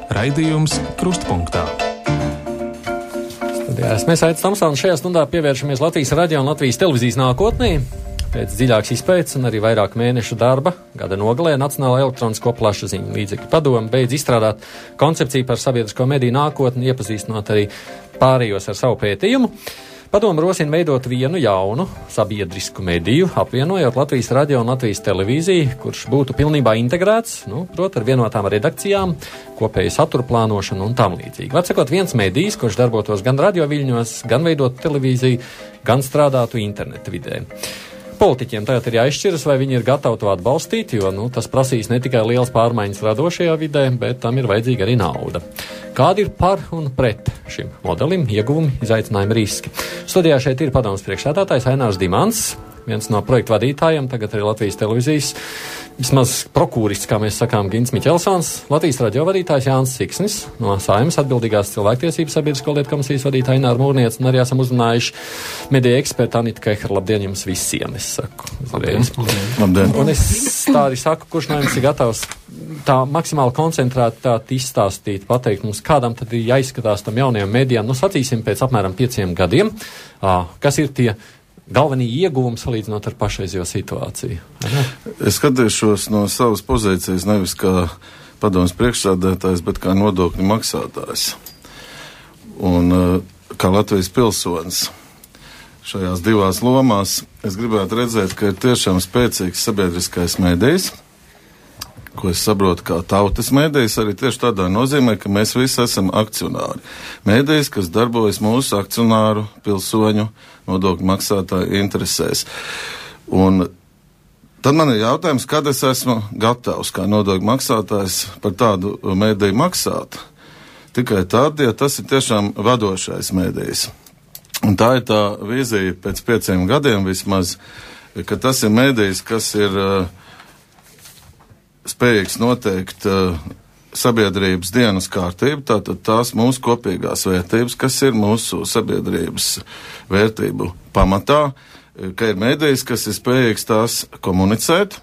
Raidījums Krustpunktā. Mēs Aits Tamsons šajā stundā pievēršamies Latvijas radio un Latvijas televīzijas nākotnē. Pēc dziļākas izpētes un arī vairāk mēnešu darba gada nogalē Nacionālā elektronisko plašsaziņu līdzekļu padome beidz izstrādāt koncepciju par sabiedrisko mediju nākotni, iepazīstinot arī pārējos ar savu pētījumu. Padome rosina veidot vienu jaunu sabiedrisku mediju, apvienojot Latvijas radio un Latvijas televīziju, kurš būtu pilnībā integrēts, proti ar vienotām redakcijām, kopēju satura plānošanu un tam līdzīgi. Atsakot, viens medijs, kurš darbotos gan radio viļņos, gan veidot televīziju, gan strādātu interneta vidē. Politiķiem tagad ir jāizšķiras, vai viņi ir gatavi to atbalstīt, jo tas prasīs ne tikai liels pārmaiņas radošajā vidē, bet tam ir vajadzīga arī nauda. Kādi ir par un pret šim modelim, ieguvumi, izaicinājumi, riski? Studijā šeit ir padomes priekšsēdētājs Ainārs Dimants, viens no projektu vadītājiem, tagad arī Latvijas televīzijas, vismaz prokūrists, kā mēs sakām, Gints Miķelsons, Latvijas radio vadītājs Jānis Siksnis, no Saeimas atbildīgās cilvēktiesības sabiedrisko lietu komisijas vadītāja Ināra Mūrniece, un arī esam uzrunājuši mediju ekspertu Anitu Kehru. Labdien jums visiem, es saku. Labdien. Un es tā arī saku, kurš no jums ir gatavs tā maksimāli koncentrēti izstāstīt, pateikt mums, kādam tad ir jāizskatās tam jaunajam medijam, sacīsim pēc apmēram 5 gadiem, kas ir tie galvenie ieguvumi salīdzinot ar pašreizējo situāciju? Es skatīšos no savas pozīcijas nevis kā padomes priekšsēdētājs, bet kā nodokļu maksātājs. Un kā Latvijas pilsonis šajās divās lomās es gribētu redzēt, ka ir tiešām spēcīgs sabiedriskais mēdījis, ko es saprotu kā tautas mēdījis, arī tieši tādā nozīmē, ka mēs visi esam akcionāri. Mēdījis, kas darbojas mūsu akcionāru, pilsoņu, nodokļu maksātāju interesēs. Un tad man ir jautājums, kad es esmu gatavs kā nodokļu maksātājs par tādu mēdīju maksāt. Tikai tad, ja tas ir tiešām vadošais mēdījis. Un tā ir tā vīzija pēc 5 gadiem vismaz, ka tas ir mēdījis, kas ir spējīgs noteikt sabiedrības dienas kārtību, tātad tās mūsu kopīgās vērtības, kas ir mūsu sabiedrības vērtību pamatā, ka ir mēdījis, kas ir spējīgs tās komunicēt,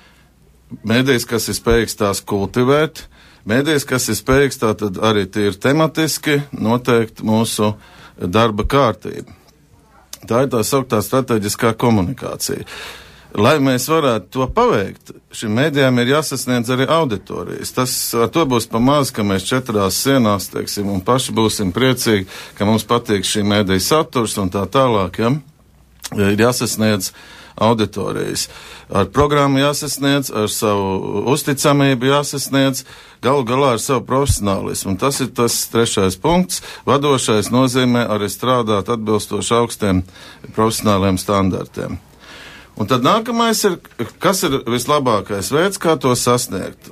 mēdījis, kas ir spējīgs tās kultivēt, mēdījis, kas ir spējīgs tātad arī tīri tematiski noteikt mūsu darba kārtību. Tā ir tā sauktā strateģiskā komunikācija. Lai mēs varētu to paveikt, šim mēdījām ir jāsasniedz arī auditorijas. Ar to būs pa maz, ka mēs 4 sienās, teiksim, un paši būsim priecīgi, ka mums patīk šī mēdīja saturs un tā tālāk, ja? Ir jāsasniedz auditorijas. Ar programmu jāsasniedz, ar savu uzticamību jāsasniedz, galu galā ar savu profesionālismu. Un tas ir tas 3. punkts. Vadošais nozīmē arī strādāt atbilstoši augstiem profesionāliem standartiem. Un tad nākamais ir, kas ir vislabākais veids, kā to sasniegt.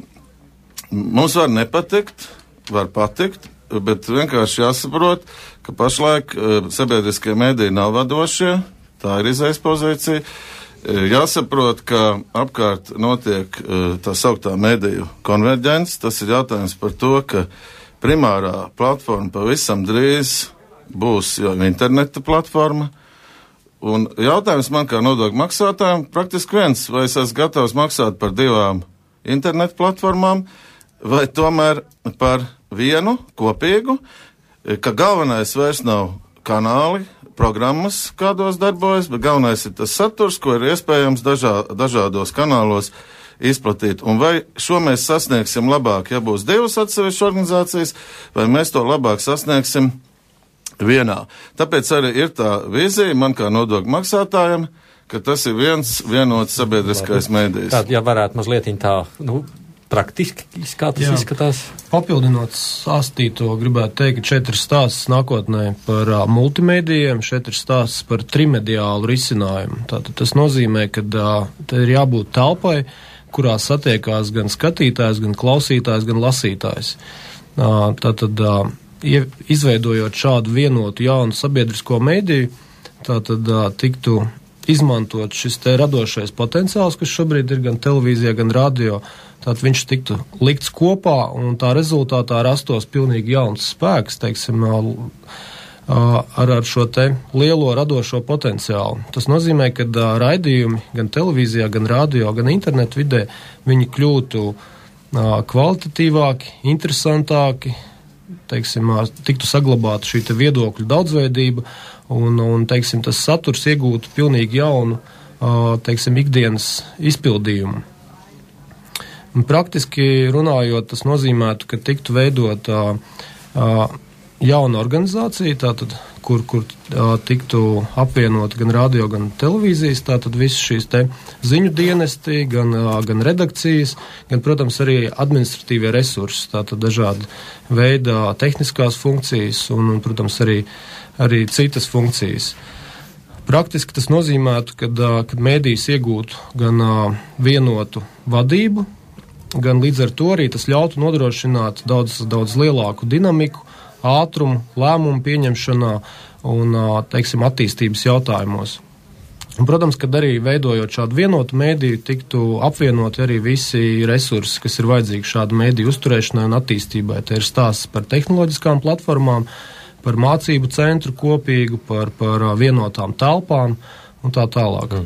Mums var nepatikt, var patikt, bet vienkārši jāsaprot, ka pašlaik sabiedriskie mēdīji nav vadošie, tā ir izējas pozīcija. Jāsaprot, ka apkārt notiek tā sauktā mēdīju konverģence. Tas ir jautājums par to, ka primārā platforma pavisam drīz būs jau interneta platforma. Un jautājums man kā nodokļu maksātājiem praktiski viens, vai es esmu gatavs maksāt par 2 internetu platformām, vai tomēr par vienu kopīgu, ka galvenais vairs nav kanāli, programmas, kādos darbojas, bet galvenais ir tas saturs, ko ir iespējams dažādos kanālos izplatīt. Un vai šo mēs sasniegsim labāk, ja būs 2 atsevišķas organizācijas, vai mēs to labāk sasniegsim vienā. Tāpēc arī ir tā vīzija man kā nodokļu maksātājiem, ka tas ir vienots sabiedriskais mēdījis. Tātad, ja varētu mazliet tā, praktiski, kā tas izskatās? Papildinot stāstīto, gribētu teikt, ka 4 stāsts nākotnē par multimēdijiem, 4 stāsts par trimediālu risinājumu. Tātad tas nozīmē, ka te ir jābūt telpai, kurā satiekās gan skatītājs, gan klausītājs, gan lasītājs. Tātad izveidojot šādu vienotu jaunu sabiedrisko mediju, tātad tiktu izmantot šis te radošais potenciāls, kas šobrīd ir gan televīzijā, gan radio, tātad viņš tiktu likts kopā un tā rezultātā rastos pilnīgi jauns spēks, teiksim, ar šo te lielo radošo potenciālu. Tas nozīmē, ka raidījumi gan televīzijā, gan radio, gan internetu vidē, viņi kļūtu kvalitatīvāki, interesantāki, teiksim, tiktu saglabāta šī te viedokļu daudzveidība un teiksim, tas saturs iegūtu pilnīgi jaunu, teiksim, ikdienas izpildījumu. Un praktiski runājot, tas nozīmētu, ka tiktu veidot jauna organizācija, tātad, kur tiktu apvienot gan radio, gan televīzijas, tātad visas šīs te ziņu dienesti, gan redakcijas, gan, protams, arī administratīvie resursi, tātad dažādi veidā tehniskās funkcijas un protams, arī citas funkcijas. Praktiski tas nozīmētu, kad mēdījis iegūtu gan vienotu vadību, gan līdz ar to arī tas ļautu nodrošināt daudz lielāku dinamiku, ātrumu, lēmumu pieņemšanā un, teiksim, attīstības jautājumos. Un, protams, kad arī veidojot šādu vienotu mēdīju, tiktu apvienoti arī visi resursi, kas ir vajadzīgi šādu mēdīju uzturēšanai un attīstībai. Te ir stāsts par tehnoloģiskām platformām, par mācību centru kopīgu, par vienotām telpām un tā tālāk.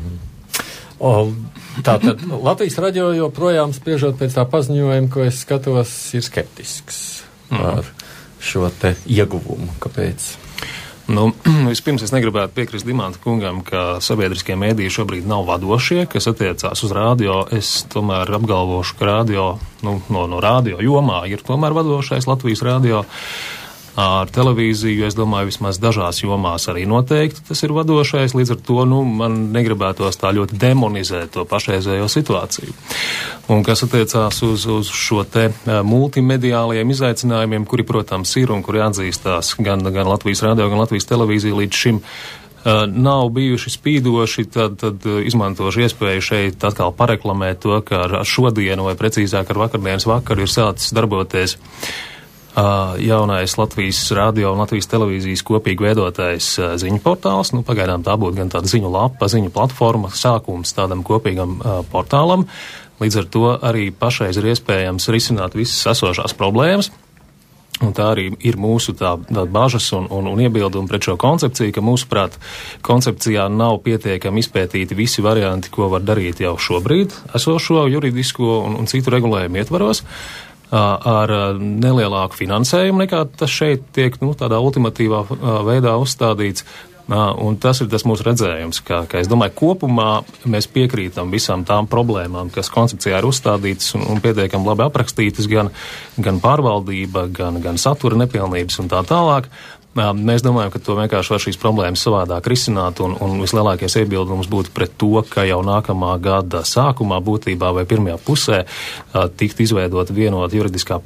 Tātad Latvijas radio joprojām spriežot pēc tā paziņojuma, ko es skatos, ir skeptisks par šo te ieguvumu. Kāpēc? Vispirms es negribētu piekrist Dimanta kungam, ka sabiedriskie mēdīji šobrīd nav vadošie, kas attiecās uz radio. Es tomēr apgalvošu, ka radio, no radio jomā ir tomēr vadošais Latvijas radio. Ar televīziju, es domāju, vismaz dažās jomās arī noteikti tas ir vadošais, līdz ar to, man negribētos tā ļoti demonizēt to pašreizējo situāciju. Un kas attiecās uz šo te multimediālajiem izaicinājumiem, kuri, protams, ir un kuri atzīstās gan Latvijas radio, gan Latvijas televīzija līdz šim nav bijuši spīdoši, tad izmantošu iespēju šeit atkal pareklamēt to, ka ar šodienu, vai precīzāk ar vakardienas vakaru ir sācis darboties jaunais Latvijas radio un Latvijas televīzijas kopīgi veidotais ziņu portāls. Pagaidām tā būtu gan tāda ziņu lapa, ziņu platforma, sākums tādam kopīgam portālam. Līdz ar to arī pašreiz ir iespējams risināt visas esošās problēmas. Un tā arī ir mūsu tā bažas un iebildumi pret šo koncepciju, ka mūsuprāt koncepcijā nav pietiekami izpētīti visi varianti, ko var darīt jau šobrīd esošo juridisko un citu regulējumu ietvaros. Ar nelielāku finansējumu nekā tas šeit tiek tādā ultimatīvā veidā uzstādīts. Un tas ir tas mūsu redzējums, ka es domāju, kopumā mēs piekrītam visām tām problēmām, kas koncepcijā ir uzstādītas un pietiekami labi aprakstītas, gan pārvaldība, gan satura nepilnības un tā tālāk. Mēs domājam, ka to vienkārši var šīs problēmas savādāk risināt un vislielākais iebildums būtu pret to, ka jau nākamā gada sākumā būtībā vai pirmajā pusē tikt izveidot vienot juridiska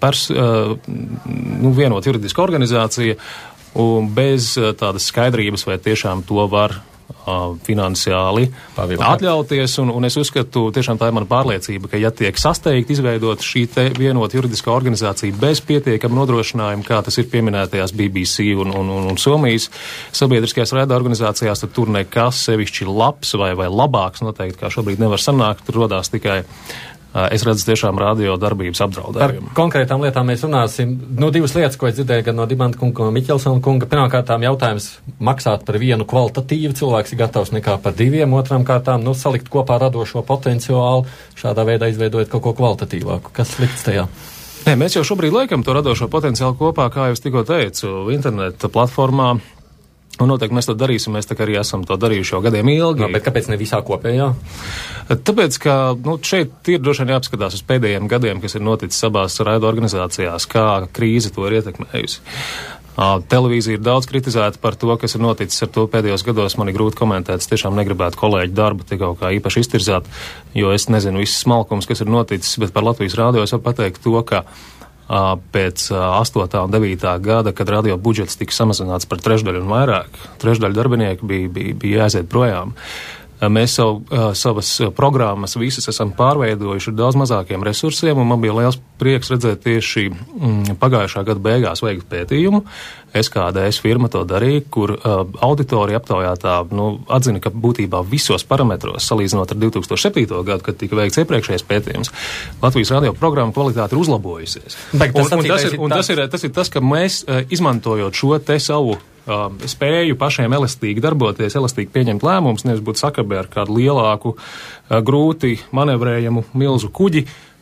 organizācija un bez tādas skaidrības, vai tiešām to var finansiāli atļauties, un es uzskatu, tiešām tā ir mana pārliecība, ka ja tiek sasteigti izveidot šī te vienota juridiskā organizācija bez pietiekama nodrošinājuma, kā tas ir pieminētajās BBC un Somijas sabiedriskajās raida organizācijās, tad tur nekas sevišķi labs vai labāks noteikti, kā šobrīd nevar sanākt, tur rodās tikai es redzu tiešām radio darbības apdraudējumu. Par konkrētām lietām mēs runāsim. Divas lietas, ko es dzirdēju gan no Dimanta kunga, no Miķelsona kunga. Pirmkārtām jautājums maksāt par vienu kvalitatīvu, cilvēks ir gatavs nekā par diviem. Otrām kārtām, salikt kopā radošo potenciālu, šādā veidā izveidojot kaut ko kvalitatīvāku. Kas slikts tajā? Nē, mēs jau šobrīd liekam to radošo potenciālu kopā, kā jau es tikko teicu, interneta platformā. Un noteikti mēs to darīsim, mēs tā kā arī esam to darījuši jau gadiem ilgi. Bet kāpēc ne visā kopējā? Tāpēc, ka šeit ir droši vien jāapskatās uz pēdējiem gadiem, kas ir noticis abās raida organizācijās, kā krīze to ir ietekmējusi. Televīzija ir daudz kritizēta par to, kas ir noticis ar to pēdējos gados. Man ir grūti komentēt, es tiešām negribētu kolēģi darbu te kaut kā īpaši iztirzāt, jo es nezinu visas smalkums, kas ir noticis, bet par Latvijas radio es varu pateikt to, ka pēc 8. un 9. gada, kad radio budžets tika samazināts par trešdaļu un vairāk, trešdaļu darbinieku bija jāaiziet projām. Mēs savas programmas visas esam pārveidojuši ar daudz mazākiem resursiem, un man bija liels prieks redzēt tieši pagājušā gada beigās veikt pētījumu. SKDS firma to darīja, kur auditorija aptaujātā atzina, ka būtībā visos parametros, salīdzinot ar 2007. gadu, kad tika veikts iepriekšējais pētījums, Latvijas radio programma kvalitāte ir uzlabojusies. Tas ir tas, ka mēs, izmantojot šo te savu spēju pašiem elastīgi darboties, elastīgi pieņemt lēmumus, nevis būt sakabē ar kādu lielāku, grūti manevrējamu milzu kuģi,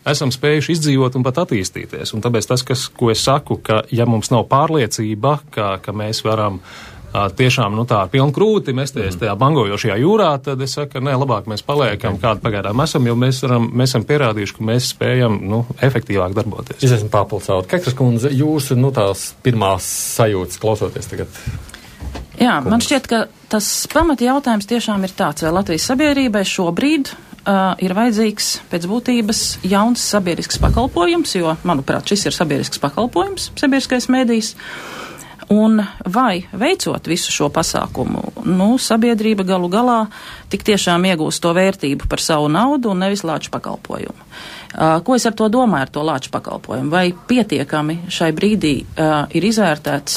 esam spējuši izdzīvot un pat attīstīties. Un tāpēc tas, ko es saku, ka ja mums nav pārliecība, ka mēs varam tiešām, tā ar pilnu krūti mesties tajā bangojošajā jūrā, tad es saku, nē, labāk mēs paliekam, kādu pagaidām esam, jo mēs esam pierādījuši, ka mēs spējam, efektīvāk darboties. Es esmu papulcāut. Kekras kundze, jūsu, tās pirmās sajūtas klausoties tagad? Jā, man šķiet, ka tas pamata jautājums tiešām ir tāds, vai Latvijas sabiedrībai šobrīd ir vajadzīgs pēc būtības jauns sabiedrisks pakalpojums, jo, manuprāt, šis ir sabiedrisks pakalpojums, sabiedriskais mēdījis. Un vai veicot visu šo pasākumu, sabiedrība galu galā tik tiešām iegūst to vērtību par savu naudu un nevis lāču pakalpojumu. Ko es ar to domāju, ar to lāču pakalpojumu? Vai pietiekami šai brīdī ir izvērtēts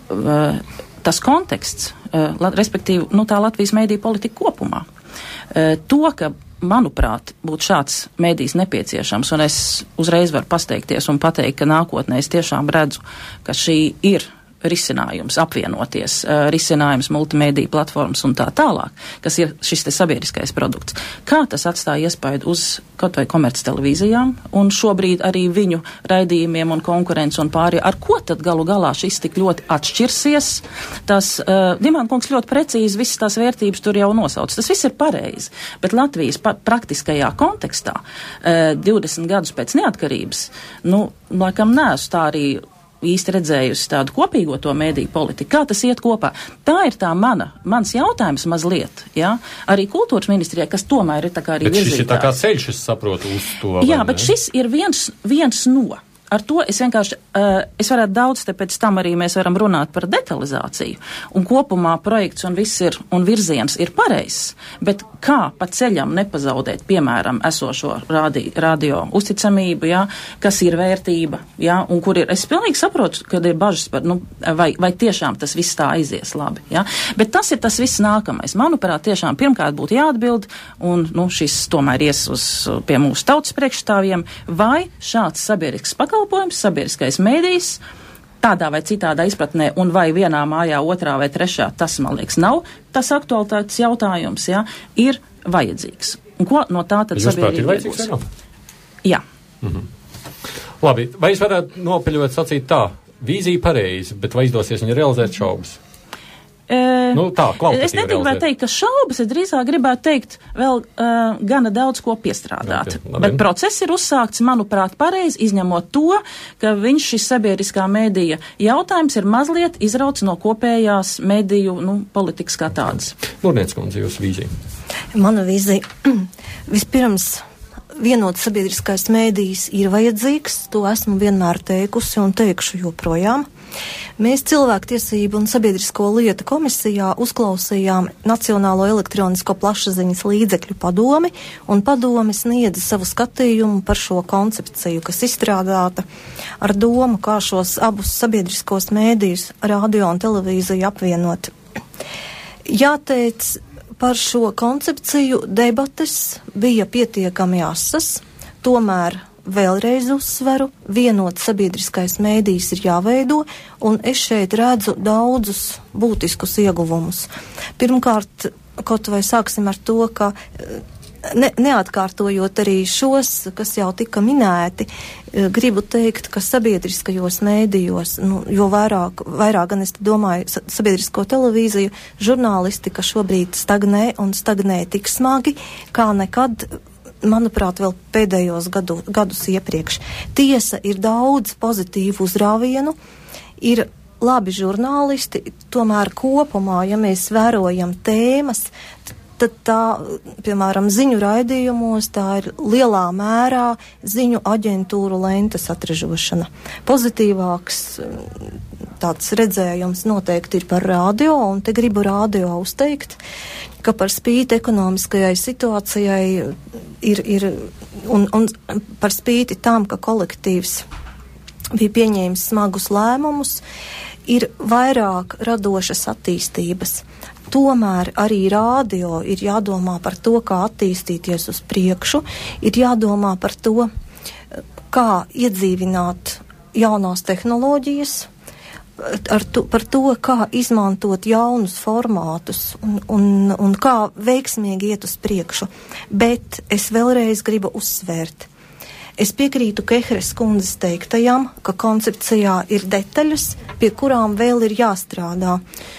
tas konteksts, respektīvi, tā Latvijas mēdīju politika kopumā? To, ka manuprāt, būtu šāds mēdījis nepieciešams, un es uzreiz varu pasteikties un pateikt, ka nākotnē es tiešām redzu, ka šī ir risinājums, apvienoties, risinājums multimēdiju platformas un tā tālāk, kas ir šis te sabiedriskais produkts. Kā tas atstāja iespaidu uz kaut vai komerctelevīzijām un šobrīd arī viņu raidījumiem un konkurence un pārējā? Ar ko tad galu galā šis tik ļoti atšķirsies? Tas, Dimantkungs ļoti precīzi visas tās vērtības tur jau nosauc. Tas viss ir pareizi, bet Latvijas praktiskajā kontekstā 20 gadus pēc neatkarības, laikam neesmu tā arī īsti redzējusi tādu kopīgo to mēdīju politiku. Kā tas iet kopā? Tā ir tā mans jautājums mazliet, jā? Arī kultūras ministrijai, kas tomēr ir tā kā arī virzītājs. Bet šis ir tā kā ceļš, es saprotu, uz to. Jā, bet šis ir viens no. Ar to es vienkārši, es varētu daudz, te pēc tam arī mēs varam runāt par detalizāciju. Un kopumā projekts un viss ir, un virziens ir pareizs. Bet kā pa ceļam nepazaudēt, piemēram, esošo radio uzticamību, jā, kas ir vērtība, jā, un kur ir, es pilnīgi saprotu, kad ir bažas par, vai tiešām tas viss tā aizies labi, jā. Bet tas ir tas viss nākamais. Manuprāt, tiešām pirmkārt būtu jāatbild, un, šis tomēr ies pie mūsu tautas priekšstāvjiem, vai šāds sabiedrisks pakalpojums, sabiedriskais mēdījis, tādā vai citādā izpratnē, un vai vienā mājā, otrā vai trešā, tas, man liekas, nav tas aktualitātes jautājums, jā, ir vajadzīgs. Un ko no tā tad sabiedrība iegūs? Jā. Labi, vai es varētu nopeļot sacīt tā, vīzija pareizi, bet vai izdosies viņu realizēt šaubas? Es negribētu teikt, ka šaubas, es drīzāk gribētu teikt vēl gana daudz ko piestrādāt. Okay, bet process ir uzsākts, manuprāt, pareizi, izņemot to, ka šis sabiedriskā mēdīja jautājums ir mazliet izrauts no kopējās mēdīju politikas kā tādas. Nurniec kundze, jūsu vīzija. Mana vīzija. Vispirms, vienots sabiedriskais mēdījis ir vajadzīgs, to esmu vienmēr teikusi un teikšu joprojām. Mēs Cilvēktiesību un sabiedrisko lietu komisijā uzklausījām Nacionālo elektronisko plašsaziņas līdzekļu padomi, un padome sniedza savu skatījumu par šo koncepciju, kas izstrādāta ar domu, kā šos abus sabiedriskos mēdījus, radio un televīziju apvienot. Jāteic, par šo koncepciju debates bija pietiekami asas, tomēr vēlreiz uzsveru, vienots sabiedriskais mēdījis ir jāveido, un es šeit redzu daudzus būtiskus ieguvumus. Pirmkārt, kaut vai sāksim ar to, ka neatkārtojot arī šos, kas jau tika minēti, gribu teikt, ka sabiedriskajos mēdījos, jo vairāk gan es domāju sabiedrisko televīziju, žurnālistika šobrīd stagnē un stagnē tik smagi, kā nekad, manuprāt, vēl pēdējos gadus iepriekš. Tiesa, ir daudz pozitīvu uzrāvienu, ir labi žurnālisti, tomēr kopumā, ja mēs vērojam tēmas, tad tā, piemēram, ziņu raidījumos, tā ir lielā mērā ziņu aģentūru lentes atražošana. Pozitīvāks tāds redzējums noteikti ir par radio, un te gribu radio uzteikt, ka par spīti ekonomiskajai situācijai un par spīti tam, ka kolektīvs bija pieņēmis smagus lēmumus, ir vairāk radošas attīstības. Tomēr arī radio ir jādomā par to, kā attīstīties uz priekšu, ir jādomā par to, kā iedzīvināt jaunās tehnoloģijas, par to, kā izmantot jaunus formātus un kā veiksmīgi iet uz priekšu. Bet es vēlreiz gribu uzsvērt. Es piekrītu Kehres kundzes teiktajam, ka koncepcijā ir detaļas, pie kurām vēl ir jāstrādā.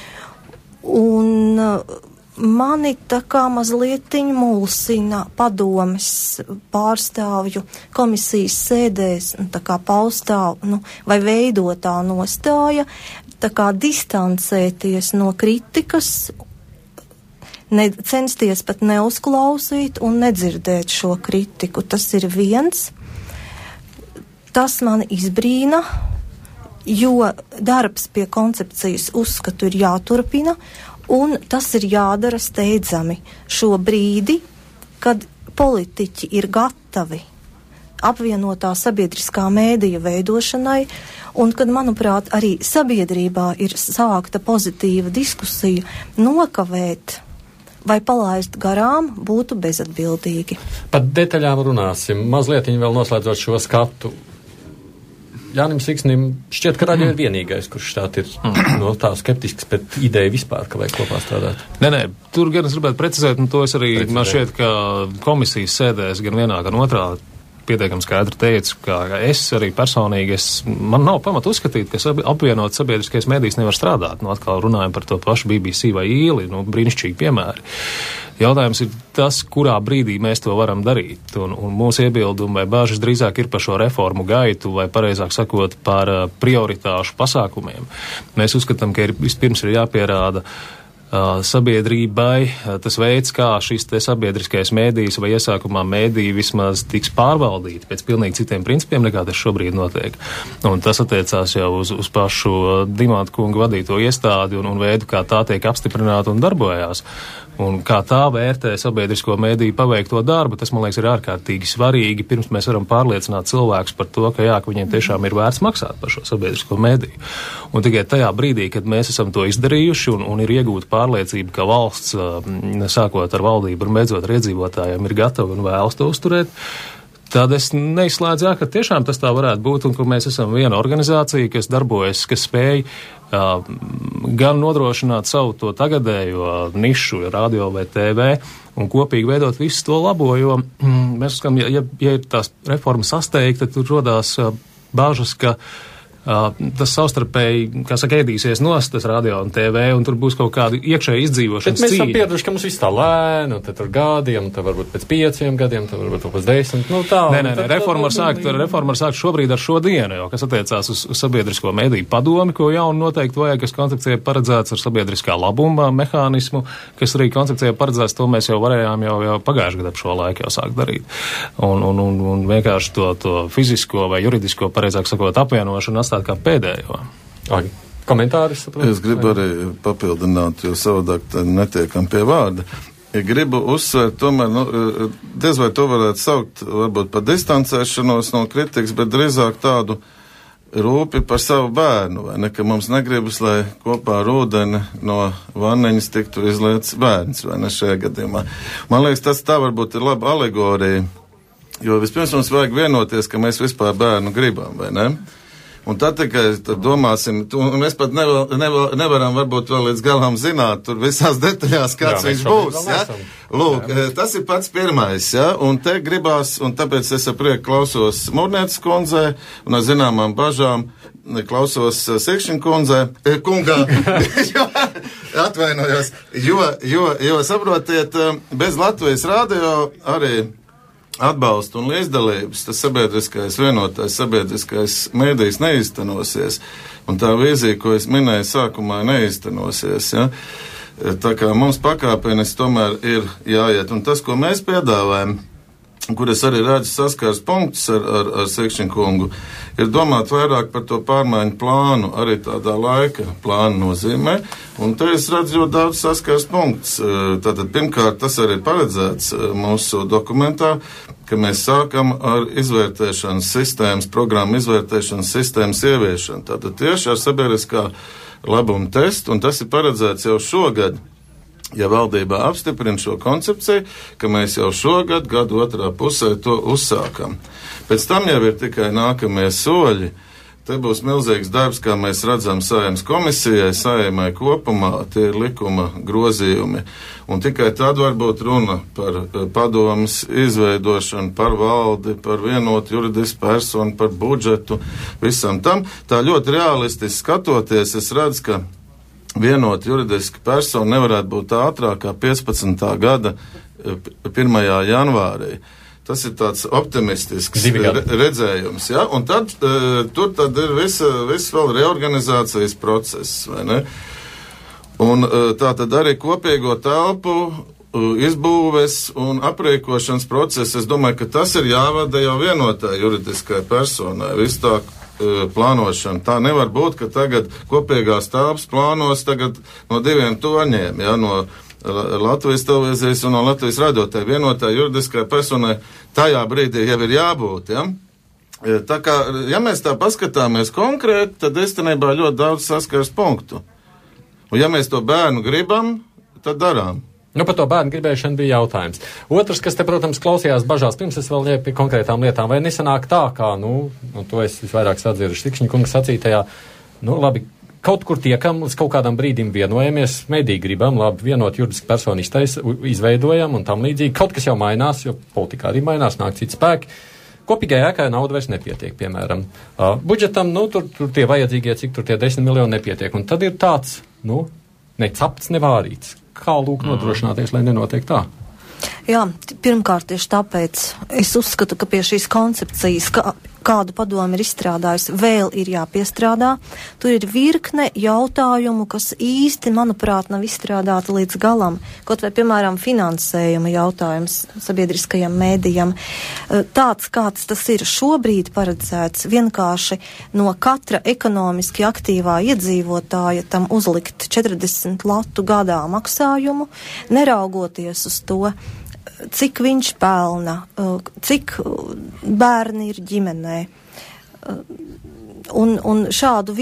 Un mani tā kā mazlietiņ mulsina padomes pārstāvju komisijas sēdēs, tā kā paustā, vai veidotā nostāja, tā kā distancēties no kritikas, censties pat neuzklausīt un nedzirdēt šo kritiku. Tas ir viens. Tas mani izbrīna, jo darbs pie koncepcijas uzskatu ir jāturpina, un tas ir jādara steidzami šo brīdi, kad politiķi ir gatavi apvienotā sabiedriskā mēdīja veidošanai, un kad, manuprāt, arī sabiedrībā ir sākta pozitīva diskusija, nokavēt vai palaist garām būtu bezatbildīgi. Par detaļām runāsim. Mazliet vēl noslēdzot šo skatu. Jānim Siksnim šķiet, ka radio ir vienīgais, kurš šķiet ir no tā skeptisks pret ideju vispār, ka vajag kopā strādāt. Nē, tur gan es gribētu precizēt, un to es arī, man šķiet, ka komisijas sēdēs gan vienā, gan otrā pietiekami skaidri teicu, ka es arī personīgi, man nav pamata uzskatīt, ka apvienot sabiedriskais mēdījis nevar strādāt. Atkal runājam par to pašu BBC vai īli, brīnišķīgi piemēri. Jautājums ir tas, kurā brīdī mēs to varam darīt, un mūsu iebildumi vai bāžas drīzāk ir par šo reformu gaitu, vai pareizāk sakot par prioritāšu pasākumiem. Mēs uzskatām, ka vispirms ir jāpierāda sabiedrībai tas veids, kā šis te sabiedriskais mēdījis vai iesākumā mēdīji vismaz tiks pārvaldīti pēc pilnīgi citiem principiem, nekā tas šobrīd notiek. Un tas attiecās jau uz pašu Dimanta kunga vadīto iestādi un veidu, kā tā tiek apstiprināta un darbojās. Un kā tā vērtē sabiedrisko mēdīju paveikto darbu, tas, man liekas, ir ārkārtīgi svarīgi, pirms mēs varam pārliecināt cilvēkus par to, ka viņiem tiešām ir vērts maksāt par šo sabiedrisko mēdīju. Un tikai tajā brīdī, kad mēs esam to izdarījuši un ir iegūta pārliecība, ka valsts, sākot ar valdību un beidzot ar iedzīvotājiem, ir gatava un vēlas to uzturēt, tad es neizslēdzu, ka tiešām tas tā varētu būt, un ka mēs esam viena organizācija, kas darbojas, kas spēj gan nodrošināt savu to tagadējo nišu, radio vai TV, un kopīgi veidot visu to labo, jo mēs uzskatām, ja ir tās reformas sasteigta, tad tur rodās bāžas, ka tas savstarpēji, kā saka, ēdīsies nost, tas radio un TV, un tur būs kaut kāda iekšēja izdzīvošanas cīņa. Bet mēs esam pieraduši, ka mums viss tā lēni, un tad tur gadiem, tad varbūt pēc 5 gadiem, tad varbūt pēc 10, tā. Nē, reforma var sākt šobrīd ar šo dienu, jo, kas attiecās uz sabiedrisko mēdīju padomi, ko jaunu noteikti vajag, kas koncepcijai paredzēts ar sabiedriskā labuma mehānismu, kas arī koncepcijai paredzēts, to mēs jau varējām jau pagājušajā gadā šo laiku jau sākt darīt. Un vienkārši to fizisko vai juridisko, pareizāk sakot, apvienošanu atstāt kā pēdējo. Komentārus, saprotu? Es gribu arī papildināt, jo savādāk netiekam pie vārda. Ja gribu uzsvērt, tomēr, diez vai to varētu saukt, varbūt par distancēšanos no kritikas, bet drīzāk tādu rūpi par savu bērnu, vai ne, ka mums negribas, lai kopā ar ūdeni no vanneņas tiktu izlietas bērns, vai ne, šajā gadījumā. Man liekas, tas tā varbūt ir laba alegorija, jo vispirms mums vajag vienoties, ka mēs vispār bērnu gribam, vai ne? Un tad tikai domāsim, un mēs pat nevaram varbūt vēl līdz galam zināt, tur visās detaļās, kāds viņš būs, ja? Lūk, tas ir pats pirmais, ja? Un te gribās, un tāpēc es ar prieku klausos Mūrnietes kundzē, un ar zināmām bažām klausos Sikšņa kungā, atvainojos, jo saprotiet, bez Latvijas radio arī atbalstu un līdzdalības, tas sabiedriskais vienotais sabiedriskais mēdījis neiztenosies, un tā vīzija, ko es minēju sākumā, neiztenosies, ja? Tā kā mums pakāpenis tomēr ir jāiet, un tas, ko mēs piedāvājam, kur es arī redzu saskars punktus ar Sikšņa kungu, ir domāt vairāk par to pārmaiņu plānu, arī tādā laika plānu nozīmē, un te es redzu ļoti daudz saskars punktus. Tātad, pirmkārt, tas arī paredzēts mūsu dokumentā, ka mēs sākam ar izvērtēšanas sistēmas, programmu izvērtēšanas sistēmas ieviešanu. Tātad tieši ar sabiedriskā labuma testu, un tas ir paredzēts jau šogad. Ja valdībā apstiprina šo koncepciju, ka mēs jau šogad, gadu otrā pusē to uzsākam. Pēc tam jau ir tikai nākamie soļi. te būs milzīgs darbs, kā mēs redzam Saeimas komisijai, Saeimai kopumā, tie ir likuma grozījumi. Un tikai tad varbūt runa par padomas izveidošanu, par valdi, par vienotu juridisku personu, par budžetu, visam tam. Tā ļoti realistiski skatoties, es redzu, ka vienot juridiska persona nevarētu būt ātrāk kā 15. gada 1. janvārī. Tas ir tāds optimistisks redzējums, ja? Un tad tur tad ir viss vēl reorganizācijas process, vai ne? Un tā tad arī kopīgo telpu izbūves un aprīkošanas process, es domāju, ka tas ir jāvada jau vienotai juridiskai personai, viss tā plānošana. Tā nevar būt, ka tagad kopīgās telpas plānos tagad no 2 torņiem, ja, no Latvijas televīzijas un no Latvijas radiotai vienotai juridiskai personai tajā brīdī jau ir jābūt, ja. Tā kā, ja mēs tā paskatāmies konkrēti, tad īstenībā ļoti daudz saskars punktu. Un ja mēs to bērnu gribam, tad darām. Nu, par to bērnu gribēšanu bija jautājums. Otrs, kas te, protams, klausījās bažās, pirms es vēl ieju pie konkrētām lietām, vai nesanāk tā, kā, to es visvairāk sadzirduši Tikšņa kunga sacītajā, labi, kaut kur tiekam, līdz kaut kādam brīdim vienojamies, mediji gribam, labi, vienot juridisku personu izveidojam un tam līdzīgi. Kaut kas jau mainās, jo politikā arī mainās, nāk citi spēki. Kopīgai ēkai nauda vairs nepietiek, piemēram. Budžetam, tur tie vajadzīgie, cik tur tie 10 miljoni nepietiek. Un tad ir tāds, ne capts, ne vārīts. Kā lūk nodrošināties, lai nenotiek tā? Jā, pirmkārt tieši tāpēc es uzskatu, ka pie šīs koncepcijas, kādu padomu ir izstrādājusi, vēl ir jāpiestrādā. Tur ir virkne jautājumu, kas īsti, manuprāt, nav izstrādāti līdz galam. Kaut vai, piemēram, finansējuma jautājums sabiedriskajam mēdījam. Tāds, kāds tas ir šobrīd paredzēts, vienkārši no katra ekonomiski aktīvā iedzīvotāja tam uzlikt 40 latu gadā maksājumu, neraugoties uz to, cik viņš pelna, cik bērni ir ģimenē. Un šādu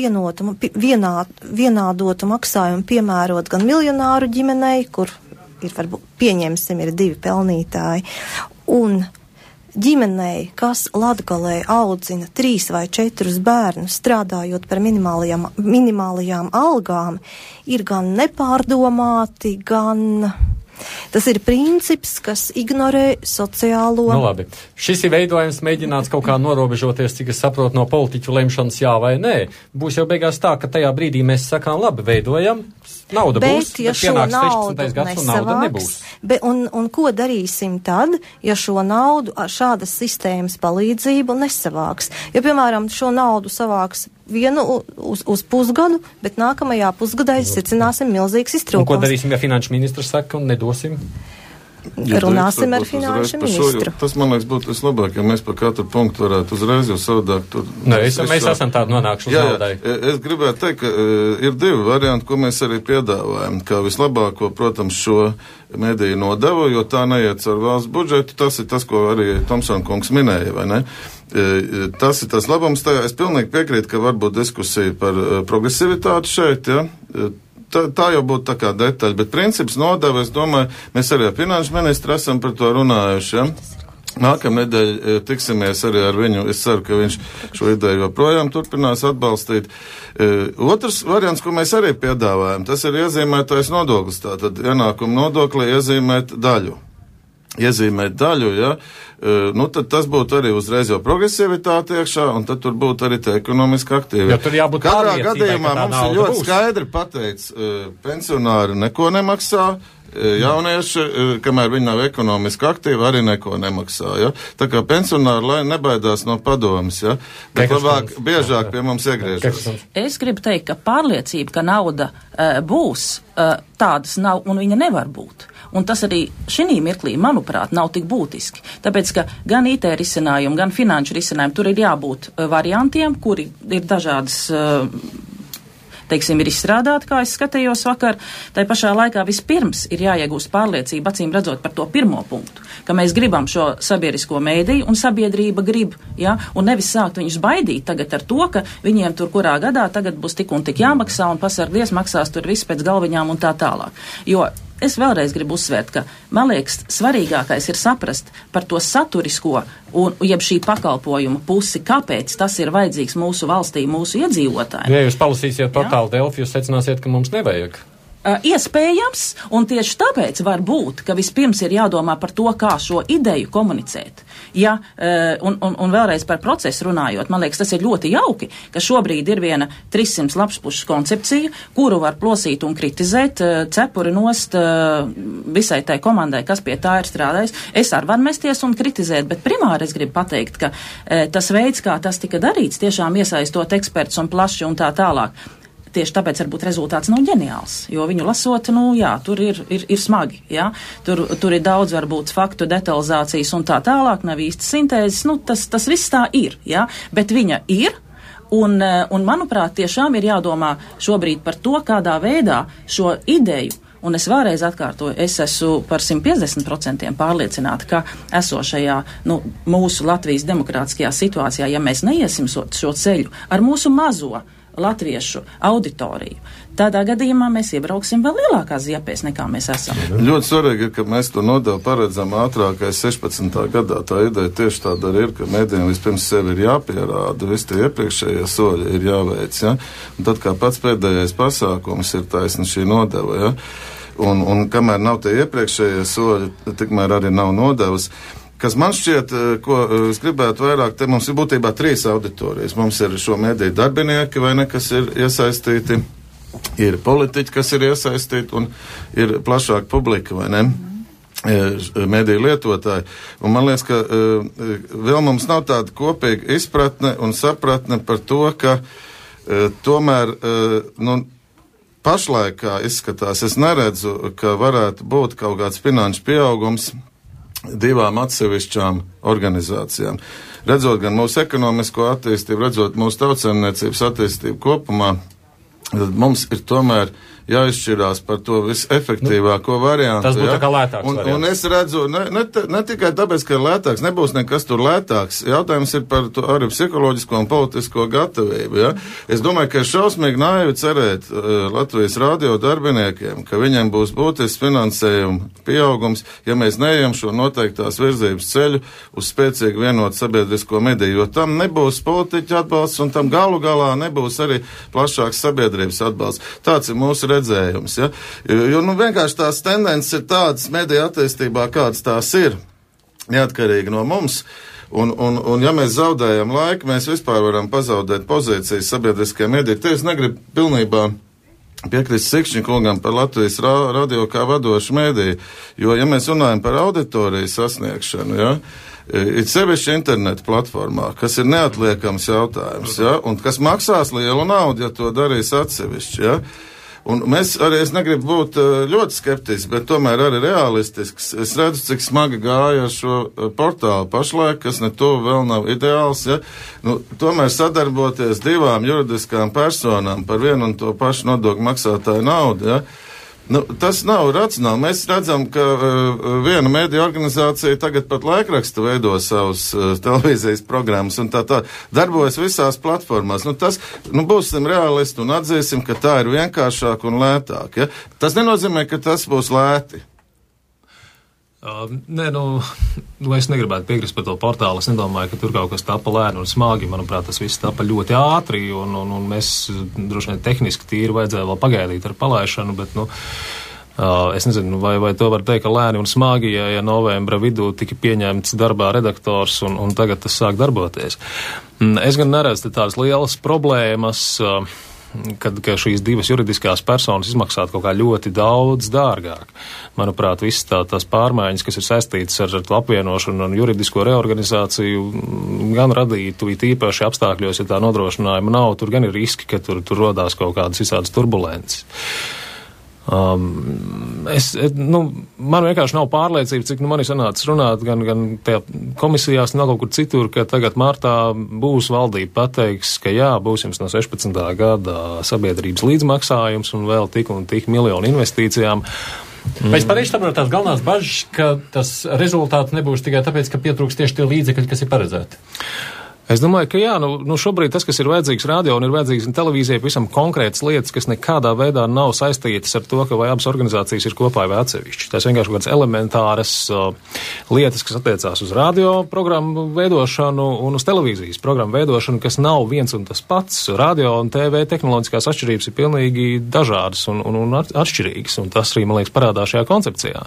vienādotu maksājumu piemērot gan miljonāru ģimenei, kur ir, varbūt, pieņemsim, ir 2 pelnītāji, un ģimenei, kas Latgalē audzina 3 vai 4 bērnus, strādājot par minimālajām algām, ir gan nepārdomāti, gan... Tas ir princips, kas ignorē sociālo... Nu labi, šis ir veidojums mēģināts kaut kā norobežoties, cik es saprotu, no politiķu lemšanas jā vai nē. Būs jau beigās tā, ka tajā brīdī mēs sakām, labi, veidojam, nauda būs, ja bet pienāks 16. gads un nauda nebūs. Un ko darīsim tad, ja šo naudu ar šādas sistēmas palīdzību nesavāks? Ja, piemēram, šo naudu savāks vienu uz pusgadu, bet nākamajā pusgadā secināsim milzīgs iztrūkums. Un ko darīsim, ja finanšu ministrs saka un nedosim? Runāsim ar finanšu ministru. Tas, man liekas, būtu vislabāk, ja mēs par katru punktu varētu uzreiz, jo savādāk tur... Mēs esam tādu nonākuši uz naudai. Es gribētu teikt, ka ir 2 varianti, ko mēs arī piedāvājam. Kā vislabāko, protams, šo mediju nodevu, jo tā neiet ar valsts budžetu. Tas ir tas, ko arī Tomsona kungs minēja, vai ne? Tas ir tas labums tajā. Es pilnīgi piekrītu, ka varbūt diskusija par progresivitāti šeit, ja? Tā jau būtu tā kā detaļa, bet princips nodeva, es domāju, mēs arī ar finanšu ministru esam par to runājuši, ja? Nākamnedēļ tiksimies arī ar viņu, es ceru, ka viņš šo ideju joprojām turpinās atbalstīt. Otrs variants, ko mēs arī piedāvājam, tas ir iezīmētais nodoklis, tātad ienākuma nodoklī iezīmēt daļu. Ja? Tad tas būtu arī uzreiz jau progresivitāte iekšā, un tad tur būtu arī tie ekonomiski aktīvi. Katrā gadījumā mums ir ļoti skaidri pateikts, pensionāri neko nemaksā, jaunieši, kamēr viņi nav ekonomiski aktīvi, arī neko nemaksā. Ja? Tā kā pensionāri, lai nebaidās no padomas, ja? Bet labāk, biežāk pie mums iegriežas. Es gribu teikt, ka pārliecība, ka nauda būs, tādas nav un viņa nevar būt. Un tas arī šī mirklī, manuprāt, nav tik būtiski. Tāpēc, ka gan IT risinājumi, gan finanšu risinājumi, tur ir jābūt variantiem, kuri ir dažādas, teiksim, ir izstrādāti, kā es skatījos vakar. Tai pašā laikā vispirms ir jāiegūst pārliecība, acīm redzot par to pirmo punktu, ka mēs gribam šo sabiedrisko mēdīju un sabiedrība grib, ja, un nevis sākt viņus baidīt tagad ar to, ka viņiem tur kurā gadā tagad būs tik un tik jāmaksā un pasargdies maksās tur viss pēc galviņām un tā tālāk. Jo es vēlreiz gribu uzsvērt, ka, man liekas, svarīgākais ir saprast par to saturisko un jeb šī pakalpojuma pusi, kāpēc tas ir vajadzīgs mūsu valstī, mūsu iedzīvotājiem. Ja jūs palasīsiet portālu Delfi, jūs secināsiet, ka mums nevajag. Iespējams, un tieši tāpēc var būt, ka vispirms ir jādomā par to, kā šo ideju komunicēt. Ja, un vēlreiz par procesu runājot, man liekas, tas ir ļoti jauki, ka šobrīd ir viena 300 lapspušu koncepcija, kuru var plosīt un kritizēt, cepuri nost visai tai komandai, kas pie tā ir strādājis. Es arī varu mesties un kritizēt, bet primāri es gribu pateikt, ka tas veids, kā tas tika darīts, tiešām iesaistot eksperts un plaši un tā tālāk. Tieši tāpēc varbūt rezultāts nav ģeniāls, jo viņu lasot, tur ir smagi, jā. Tur ir daudz varbūt faktu detalizācijas un tā tālāk, nav īsti sintēzes, tas viss tā ir, jā, bet viņa ir, un manuprāt, tiešām ir jādomā šobrīd par to, kādā veidā šo ideju, un es vēlreiz atkārtoju, es esmu par 150% pārliecināta, ka esošajā, mūsu Latvijas demokrātiskajā situācijā, ja mēs neiesim šo ceļu ar mūsu mazo latviešu auditoriju, tādā gadījumā mēs iebrauksim vēl lielākā ziepēs, nekā mēs esam. Ļoti svarīgi ir, ka mēs to nodevu paredzam ātrākais 16. gadā. Tā ideja tieši tāda arī ir, ka mēdījiem vispirms sevi ir jāpierāda, visi tie iepriekšējie soļi ir jāveic, ja? Un tad kā pats pēdējais pasākums ir taisni šī nodeva, ja? Un kamēr nav tie iepriekšējie soļi, tikmēr arī nav nodevas. Kas man šķiet, ko es gribētu vairāk, te mums ir būtībā 3 auditorijas. Mums ir šo mediju darbinieki, vai ne, kas ir iesaistīti, ir politiķi, kas ir iesaistīti, un ir plašāka publika, vai ne, mediju lietotāji. Un man liekas, ka vēl mums nav tāda kopīga izpratne un sapratne par to, ka tomēr, pašlaikā izskatās, es neredzu, ka varētu būt kaut kāds finanšu pieaugums 2 atsevišķām organizācijām. Redzot gan mūsu ekonomisko attīstību, redzot mūsu tautsaimniecības attīstību kopumā, tad mums ir tomēr jāizšķirās par to visefektīvāko variantu. Tas būtu tā kā lētāks variants. Un es redzu, ne tikai tāpēc, ka ir lētāks, nebūs nekas tur lētāks. Jautājums ir par to arī psiholoģisko un politisko gatavību. Ja? Es domāju, ka ir šausmīgi naivi cerēt Latvijas radio darbiniekiem, ka viņiem būs būtisks finansējuma pieaugums, ja mēs neejam šo noteiktās virzības ceļu uz spēcīgu vienotu sabiedrisko mediju, jo tam nebūs politiķa atbalsts un tam galu galā nebūs arī plašāks sabiedrības atbalsts. Tāds ir mūsu redzējums, ja? Jo vienkārši tās tendences ir tādas mediju attīstībā, kādas tās ir, neatkarīgi no mums. Un ja mēs zaudējam laiku, mēs vispār varam pazaudēt pozīcijas sabiedriskajā mediju. Te es negribu pilnībā piekrist Sikšņa kungam par Latvijas radio kā vadošu mediju, jo, ja mēs runājam par auditoriju sasniegšanu, ja, ir sevišķi internetu platformā, kas ir neatliekams jautājums, ja, un kas maksās lielu naudu, ja to darīs atsevišķi, ja. Un mēs arī, es negribu būt ļoti skeptisks, bet tomēr arī realistisks. Es redzu, cik smagi gāja ar šo portālu pašlaik, kas ne to vēl nav ideāls, ja. Tomēr sadarboties 2 juridiskām personām par vienu un to pašu nodokļu maksātāju naudu, ja. Tas nav racionāli. Mēs redzam, ka viena mediju organizācija tagad pat laikraksta veido savus televīzijas programmas un tā darbojas visās platformās. Būsim realisti un atzīsim, ka tā ir vienkāršāk un lētāk. Ja? Tas nenozīmē, ka tas būs lēti. Es negribētu piekrist par to portālu. Es nedomāju, ka tur kaut kas tapa lēni un smagi. Manuprāt, tas viss tapa ļoti ātri, un mēs droši vien tehniski tīri vajadzēja vēl pagaidīt ar palaišanu, bet, es nezinu, vai to var teikt, ka lēni un smagi, ja novembra vidū tika pieņemts darbā redaktors, un tagad tas sāk darboties. Es gan neredzu tādas lielas problēmas, ka šīs 2 juridiskās personas izmaksātu kaut kā ļoti daudz dārgāk. Manuprāt, visas tās pārmaiņas, kas ir saistītas ar to apvienošanu un juridisko reorganizāciju, gan radītu īpaši apstākļos, ja tā nodrošinājuma nav, tur gan ir riski, ka tur rodās kaut kādas visādas turbulences. Man vienkārši nav pārliecība, cik man ir sanācis runāt gan tajā komisijās, gan kaut kur citur, ka tagad martā būs valdība pateiks, ka jā, būs jums no 16. gada sabiedrības līdzmaksājums un vēl tik un tik miljonu investīcijām. Vai es pareizi saprotu tās galvenās bažas, ka tas rezultāts nebūs tikai tāpēc, ka pietrūks tieši tie līdzekļi, kas ir paredzēti? Es domāju, ka jā, šobrīd tas, kas ir vajadzīgs radio un ir vajadzīgs televīzijai, pavisam konkrētas lietas, kas nekādā veidā nav saistītas ar to, ka vai abas organizācijas ir kopā vai atsevišķi. Tas vienkārši kādas elementāras lietas, kas attiecās uz radio programmu veidošanu un uz televīzijas programmu veidošanu, kas nav viens un tas pats. Radio un TV tehnoloģiskās atšķirības ir pilnīgi dažādas un atšķirīgas, un tas arī, man liekas, parādās šajā koncepcijā.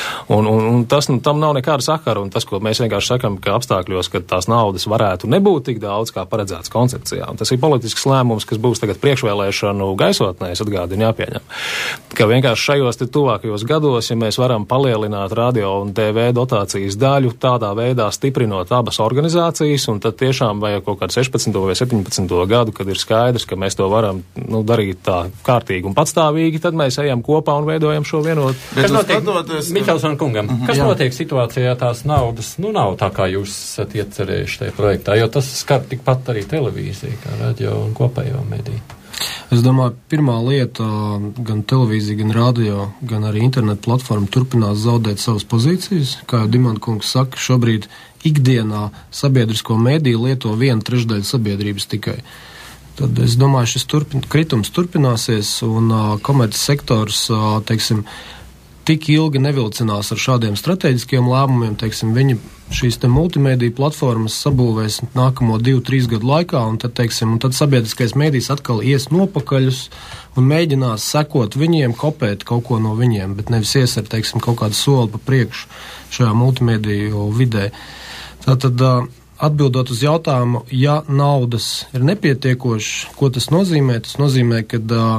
Un tas, tam nav nekāda sakara, un tas, ko mēs vienkārši sakam, ka apstākļos, kad tās naudas varētu nebūt tik daudz, kā paredzēts koncepcijā. Un tas ir politisks lēmums, kas būs tagad priekšvēlēšanu gaisotnē, es atgādinu, jāpieņem. Ka vienkārši šajos tuvākajos gados, ja mēs varam palielināt radio un TV dotācijas daļu, tādā veidā stiprinot abas organizācijas, un tad tiešām vajag kaut kādu 16. vai 17. gadu, kad ir skaidrs, ka mēs to varam darīt tā kārtīgi un patstāvīgi, tad mēs ejam kopā un veidojam šo vienotu. Kas notiek, Miķelsona kungam, kas notiek situācijā, tās naudas, nav tā, kā jūs esat iecerējuši tajā projektā, jo tas skar tikpat arī televīziju, kā radio un kopējo mediju. Es domāju, pirmā lieta, gan televīzija, gan radio, gan arī internetu platforma turpinās zaudēt savas pozīcijas. Kā jau Dimanta kungs saka, šobrīd ikdienā sabiedrisko mediju lieto 1/3 sabiedrības tikai. Tad es domāju, šis kritums turpināsies un komerces sektors, teiksim, tik ilgi nevilcinās ar šādiem strateģiskiem lēmumiem, teiksim, viņi šīs te multimediju platformas sabūvēs nākamo 2-3 gadu laikā, un tad sabiedriskais medijs atkal ies nopakaļus un mēģinās sekot viņiem, kopēt kaut ko no viņiem, bet nevis ies ar, teiksim, kaut kādu soli pa priekšu šajā multimediju vidē. Tātad, atbildot uz jautājumu, ja naudas ir nepietiekošas, ko tas nozīmē? Tas nozīmē, ka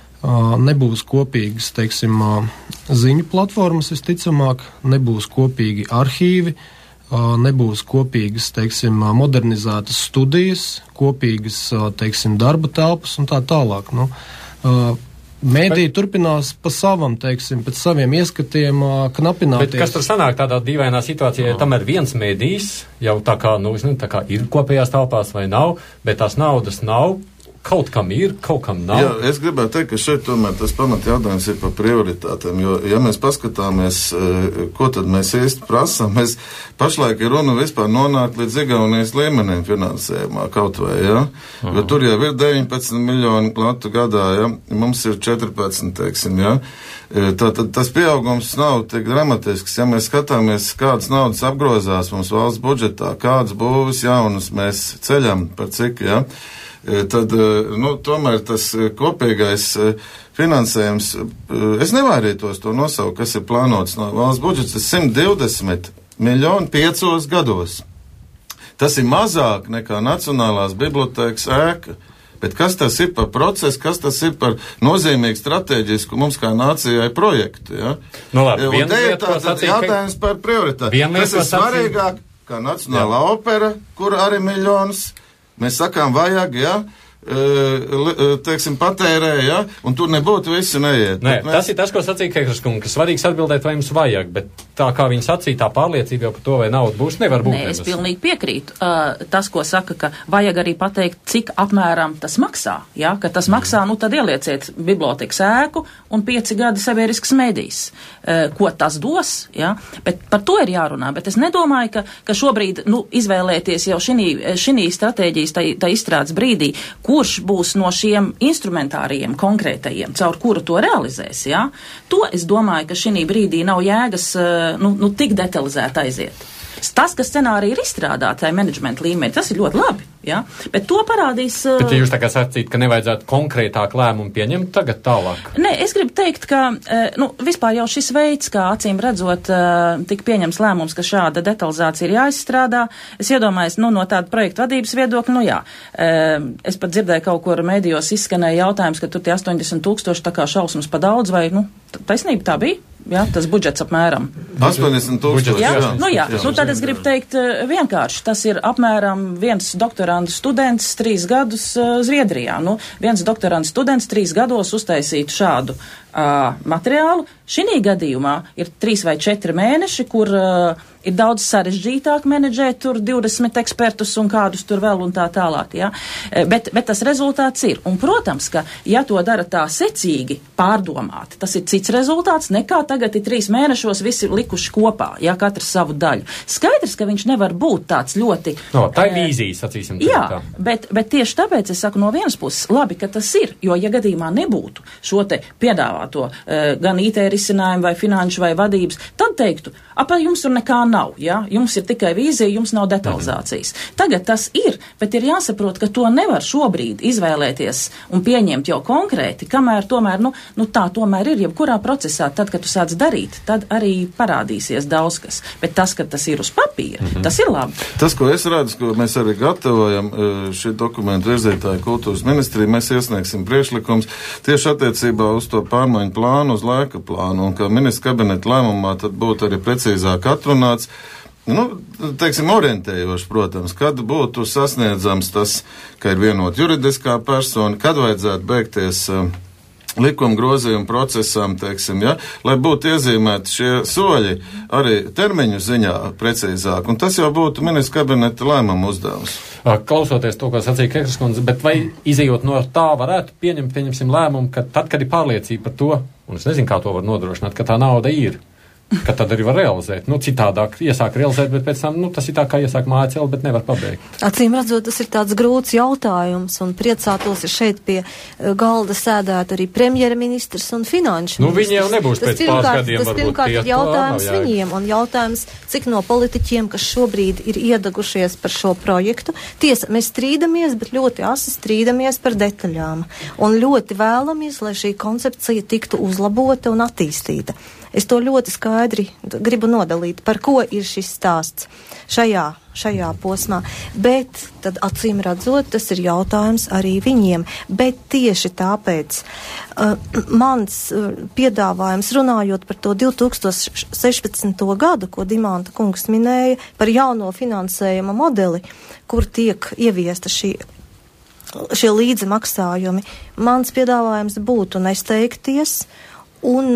nebūs kopīgas, teiksim, ziņu platformas visticamāk, nebūs kopīgi arhīvi, nebūs kopīgas, teiksim, modernizētas studijas, kopīgas, teiksim, darba telpas un tā tālāk. Mēdī turpinās pa savam, teiksim, pēc saviem ieskatiem knapināties. Bet kas tur sanāk tādā dīvainā situācijā, ja tomēr viens mēdījs jau tā kā ir kopējās telpās vai nav, bet tās naudas nav? Kaut kam ir, kaut kam nav. Jā, es gribētu teikt, ka šeit tomēr tas pamatjautājums ir par prioritātēm, jo, ja mēs paskatāmies, ko tad mēs īsti prasām, mēs pašlaik ir runa vispār nonākt līdz Igaunijas līmenim finansējumā kaut vai, ja? Jo tur jau ir 19 miljoni latu gadā, ja? Mums ir 14, teiksim, ja? Tātad tas pieaugums nav tik dramatisks, ja mēs skatāmies, kādas naudas apgrozās mums valsts budžetā, kādas būvis jaunas mēs ceļam par cik, ja? Tad, tomēr tas kopīgais finansējums, es nevairītos to nosaukt, kas ir plānots no valsts budžets, 120 miljoni 5 gados. Tas ir mazāk nekā Nacionālās bibliotēkas ēka. Bet kas tas ir par procesu, kas tas ir par nozīmīgu strateģisku mums kā nācijai projektu, ja? Labi, un te ir tāds jautājums par prioritāti. Kas ir svarīgāk, kā Nacionālā opera, kur arī miljonus, mēs sakām, vajag, ja, teiksim, patērē, ja, un tur nebūtu visi neiet. Nē, tas ir tas, ko sacīja Kekras kungs, ka svarīgs atbildēt, vai jums vajag, bet tā kā viņi sacīja, tā pārliecība jau par to, vai nauda būs, nevar būt. Nē, es pilnīgi piekrītu. Tas, ko saka, ka vajag arī pateikt, cik apmēram tas maksā, ja, ka tas maksā, tad ielieciet bibliotekas ēku un 5 gadi sabiedrisks medijs. Ko tas dos, ja, bet par to ir jārunā, bet es nedomāju, ka šobrīd, izvēlēties jau šī stratēģijas tā izstrādes brīdī, kurš būs no šiem instrumentārijiem konkrētajiem, caur kuru to realizēs, ja? To es domāju, ka šī brīdī nav jēgas tik detalizēti aiziet. Tas, ka scenārija ir izstrādātāja menedžmenta līmenī, tas ir ļoti labi, ja? Bet to parādīs... Bet jūs tā kā sacīt, ka nevajadzētu konkrētāk lēmumu pieņemt tagad tālāk? Nē, es gribu teikt, ka vispār jau šis veids, kā acīm redzot, tika pieņems lēmums, ka šāda detalizācija ir jāizstrādā. Es iedomājos, no tāda projekta vadības viedokļa, jā. Es pat dzirdēju kaut kur medijos izskanēja jautājums, ka tur tie 80 000 tā kā šausmas pa daudz, vai, taisnība tā bija? Jā, tas budžets apmēram. 80 000. Jā, tad es gribu teikt vienkārši, tas ir apmēram viens doktorantu students 3 gadus Zviedrijā. Viens doktorantu students 3 gados uztaisītu šādu materiālu. Šī gadījumā ir 3 vai 4 mēneši, kur ir daudz sarežģītāk menedžēt tur 20 ekspertus un kādus tur vēl un tā tālāk, ja? Bet tas rezultāts ir. Un, protams, ka, ja to dara tā secīgi, pārdomāti, tas ir cits rezultāts, nekā tagad ir 3 mēnešos visi likuši kopā, ja, katrs savu daļu. Skaidrs, ka viņš nevar būt tāds ļoti... Tā ir vīzija, sacīsim. Jā, bet tieši tāpēc es saku no vienas puses, labi, ka tas ir, jo, ja gadījumā nebūtu šo te piedāvāto gan IT risinājumu vai finanšu vai vadības, tad teiktu, jums tur nekā nav, ja? Jums ir tikai vīzija, jums nav detalizācijas. Tagad tas ir, bet ir jāsaprot, ka to nevar šobrīd izvēlēties un pieņemt jau konkrēti, kamēr tomēr, tā tomēr ir, jebkurā procesā, tad, kad tu sāc darīt, tad arī parādīsies daudz kas. Bet tas, ka tas ir uz papīra, tas ir labi. Tas, ko es redzu, ko mēs arī gatavojam, šī dokumentu virzītāju kultūras ministrija, mēs iesniegsim priekšlikums tieši attiecībā uz to pārmaiņu plānu, uz laika plānu, un ka ministra kabineta lēmumā tad būtu arī precīzāk atrunāts, teiksim, orientējoši, protams, kad būtu sasniedzams tas, ka ir vienot juridiskā persona, kad vajadzētu beigties likuma grozījuma procesam, teiksim, ja, lai būtu iezīmēti šie soļi arī termiņu ziņā precīzāk, un tas jau būtu ministra kabineta lēmuma uzdevums. Klausoties to, ko sacīja Kekras kundze, bet vai izejot no tā varētu pieņemsim lēmumu, ka tad, kad ir pārliecība par to, un es nezinu, kā to var nodrošināt, ka tā nauda ir, ka tad arī var realizēt. Citādāk iesāk realizēt, bet pēc tam, tas ir tā, kā iesāk māja celt, bet nevar pabeigt. Acīm redzot, tas ir tāds grūts jautājums, un priecātos, ja šeit pie galda sēdētu arī premjerministrs un finanšu ministrs. Viņi jau nebūs pēc pāris gadiem, tas pirmkārt ir jautājums viņiem, un jautājums, cik no politiķiem, kas šobrīd ir iedegušies par šo projektu. Tiesa, mēs strīdamies, bet ļoti asi strīdamies par detaļām, un ļoti vēlamies, lai šī koncepcija tiktu uzlabota un attīstīta. Es to ļoti skaidri gribu nodalīt, par ko ir šis stāsts šajā posmā, bet tad acīm redzot, tas ir jautājums arī viņiem, bet tieši tāpēc mans piedāvājums runājot par to 2016. gadu, ko Dimanta kungs minēja, par jauno finansējuma modeli, kur tiek ieviesta šie līdzmaksājumi, mans piedāvājums būtu nesteigties un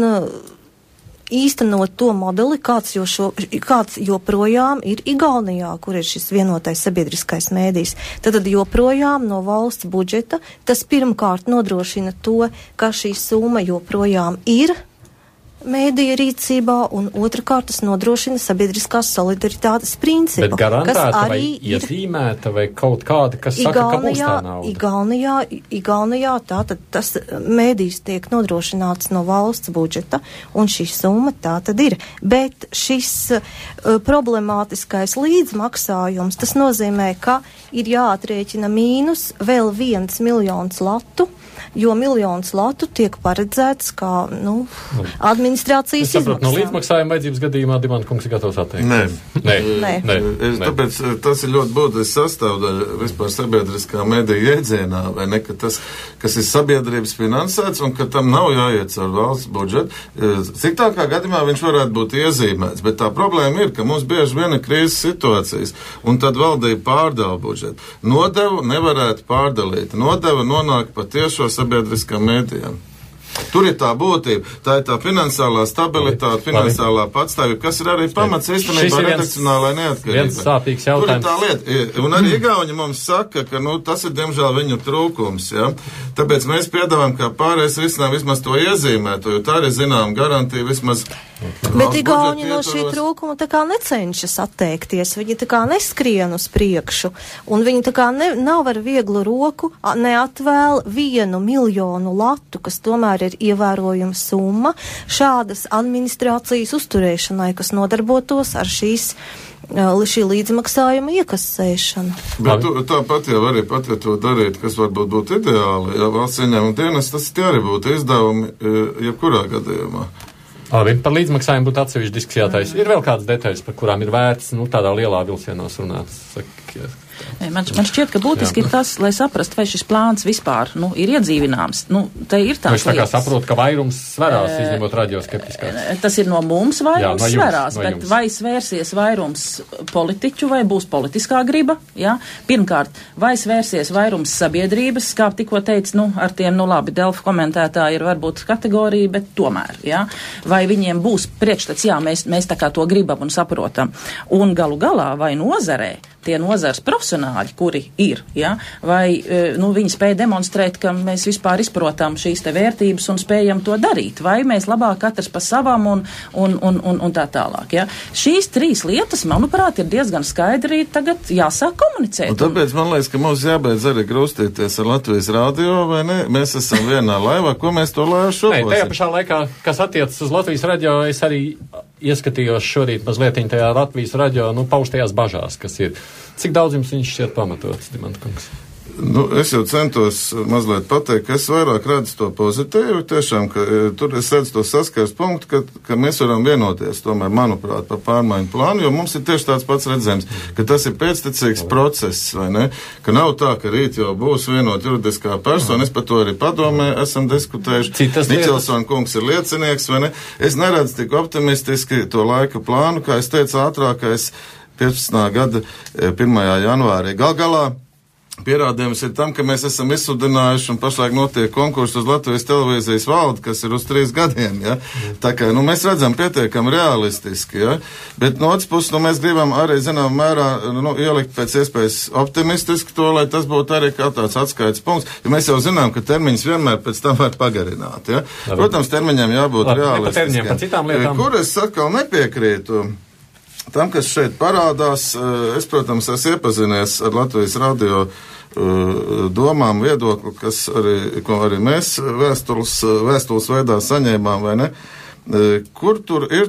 īstenot to modeli, kāds joprojām ir Igaunijā, kur ir šis vienotais sabiedriskais mēdījis. Tad joprojām no valsts budžeta tas pirmkārt nodrošina to, ka šī summa joprojām ir mēdīja rīcībā, un otrkārt tas nodrošina sabiedriskās solidaritātes principu. Bet garantēta vai iezīmēta vai kaut kāda, kas saka, ka būs tā nauda? Igaunijā tātad tas mēdījis tiek nodrošināts no valsts budžeta, un šī summa tā tad ir. Bet šis problemātiskais līdzmaksājums, tas nozīmē, ka ir jāatrēķina mīnus vēl 1 miljons latu, jo 1 miljons latu tiek paredzēts kā, administrācijas izmaksām. No līdzmaksājuma vajadzības gadījumā Dimanta kungs ir gatavs atteikt. Nē. Tāpēc tas ir ļoti būtisks sastāvdaļa vispār sabiedriskā mediju iedzienā, vai ne, ka tas, kas ir sabiedrības finansēts un ka tam nav jāiet caur valsts budžetu, cik tā kā gadījumā viņš varētu būt iezīmēts, bet tā problēma ir, ka mums bieži vien ir krīzes situācijas, un tad valdība pārdala budžetu. Nodevu nevarētu pārdalīt. Nodeva nonāk patiešo sabiedriskām mēdījām. Tur ir tā būtība, tā ir tā finansiālā stabilitāte, finansiālā patstāvība, kas ir arī pamats īstenībā redakcionālai neatkarībai. Viens sāpīgs jautājums. Tur ir tā lieta. Un arī Igauņi mums saka, ka tas ir diemžēl viņu trūkums. Ja? Tāpēc mēs piedāvājam, kā pārējais risinām vismaz to iezīmēto, jo tā arī zinām garantija vismaz. Bet Igauņi no šī trūkuma tā kā necenšas atteikties, viņi tā kā neskrien uz priekšu, un viņi tā kā nav ar vieglu roku neatvēl 1 miljonu latu, kas tomēr ir ievērojama summa šādas administrācijas uzturēšanai, kas nodarbotos ar šī līdzmaksājuma iekasēšanu. Bet tāpat jau arī pat, ja to darīt, kas varbūt būtu ideāli, ja valsts ieņēmuma dienas, tas arī būtu izdevumi jebkurā gadījumā. Labi, par līdzmaksājumu būtu atsevišķi diskusijātais. Ir vēl kādas detaļas, par kurām ir vērts, tādā lielā vilcienos runāt. Man šķiet, ka būtiski ir tas, lai saprastu, vai šis plāns vispār ir iedzīvināms. Te ir tās lietas. Es tā kā saprotu, ka vairums sverās, izņemot radioskeptiskās. Tas ir no mums vairums sverās, bet vai svērsies vairums politiķu, vai būs politiskā griba? Ja? Pirmkārt, vai svērsies vairums sabiedrības, kā tikko teica, ar tiem, labi, Delfa komentētāji ir varbūt kategorija, bet tomēr, ja? Vai viņiem būs priekšstats, jā, mēs tā kā to gribam un saprotam. Un galu galā, vai nozarē, tie nozars profesionāļi, kuri ir, ja, vai viņi spēja demonstrēt, ka mēs vispār izprotam šīs te vērtības un spējam to darīt, vai mēs labāk katrs pa savam un tā tālāk. Ja. Šīs trīs lietas, manuprāt, ir diezgan skaidri tagad jāsāk komunicēt. Un tāpēc man liekas, ka mums jābeidz arī grūstīties ar Latvijas radio, vai ne? Mēs esam vienā laivā, ko mēs to laivu šobosim? Nē, tajā pašā laikā, kas attiecas uz Latvijas radio, es arī ieskatījos šorīt mazliet tajā Latvijas radio, paustajās bažās, kas ir. Cik daudz jums viņš šķiet pamatots, Dimanta kungs? Es jau centos mazliet pateikt, ka es vairāk redzu to pozitīvu, tiešām, ka tur es redzu to saskars punktu, ka mēs varam vienoties, tomēr, manuprāt, par pārmaiņu plānu, jo mums ir tieši tāds pats redzējums, ka tas ir pēctecīgs process, vai ne? Ka nav tā, ka rīt jau būs vienot juridiskā persona, es par to arī padomē esam diskutējuši. Miķelsona kungs ir liecinieks, vai ne? Es neredzu tik optimistiski to laika plānu, kā es teicu, ātrākais 15. gada 1. janvārī. Galā pierādījums ir tam, ka mēs esam izsudinājuši un pašlaik notiek konkurss uz Latvijas televīzijas valdi, kas ir uz 3 gadiem, ja. Tā kā, mēs redzam pietiekami realistiski, ja. Bet no otras puses, mēs gribam arī, zinām, mērā, ielikt pēc iespējas optimistiski to, lai tas būtu arī kā tāds atskaites punkts, jo mēs jau zinām, ka termiņus vienmēr pēc tam var pagarināt, ja. Protams, termiņiem jābūt realistiskiem. Kur es atkal nepiekrītu tam, kas šeit parādās, es, protams, esmu iepazinies ar Latvijas radio domām, viedokli, ko arī mēs vēstules veidā saņēmām, vai ne? Kur tur ir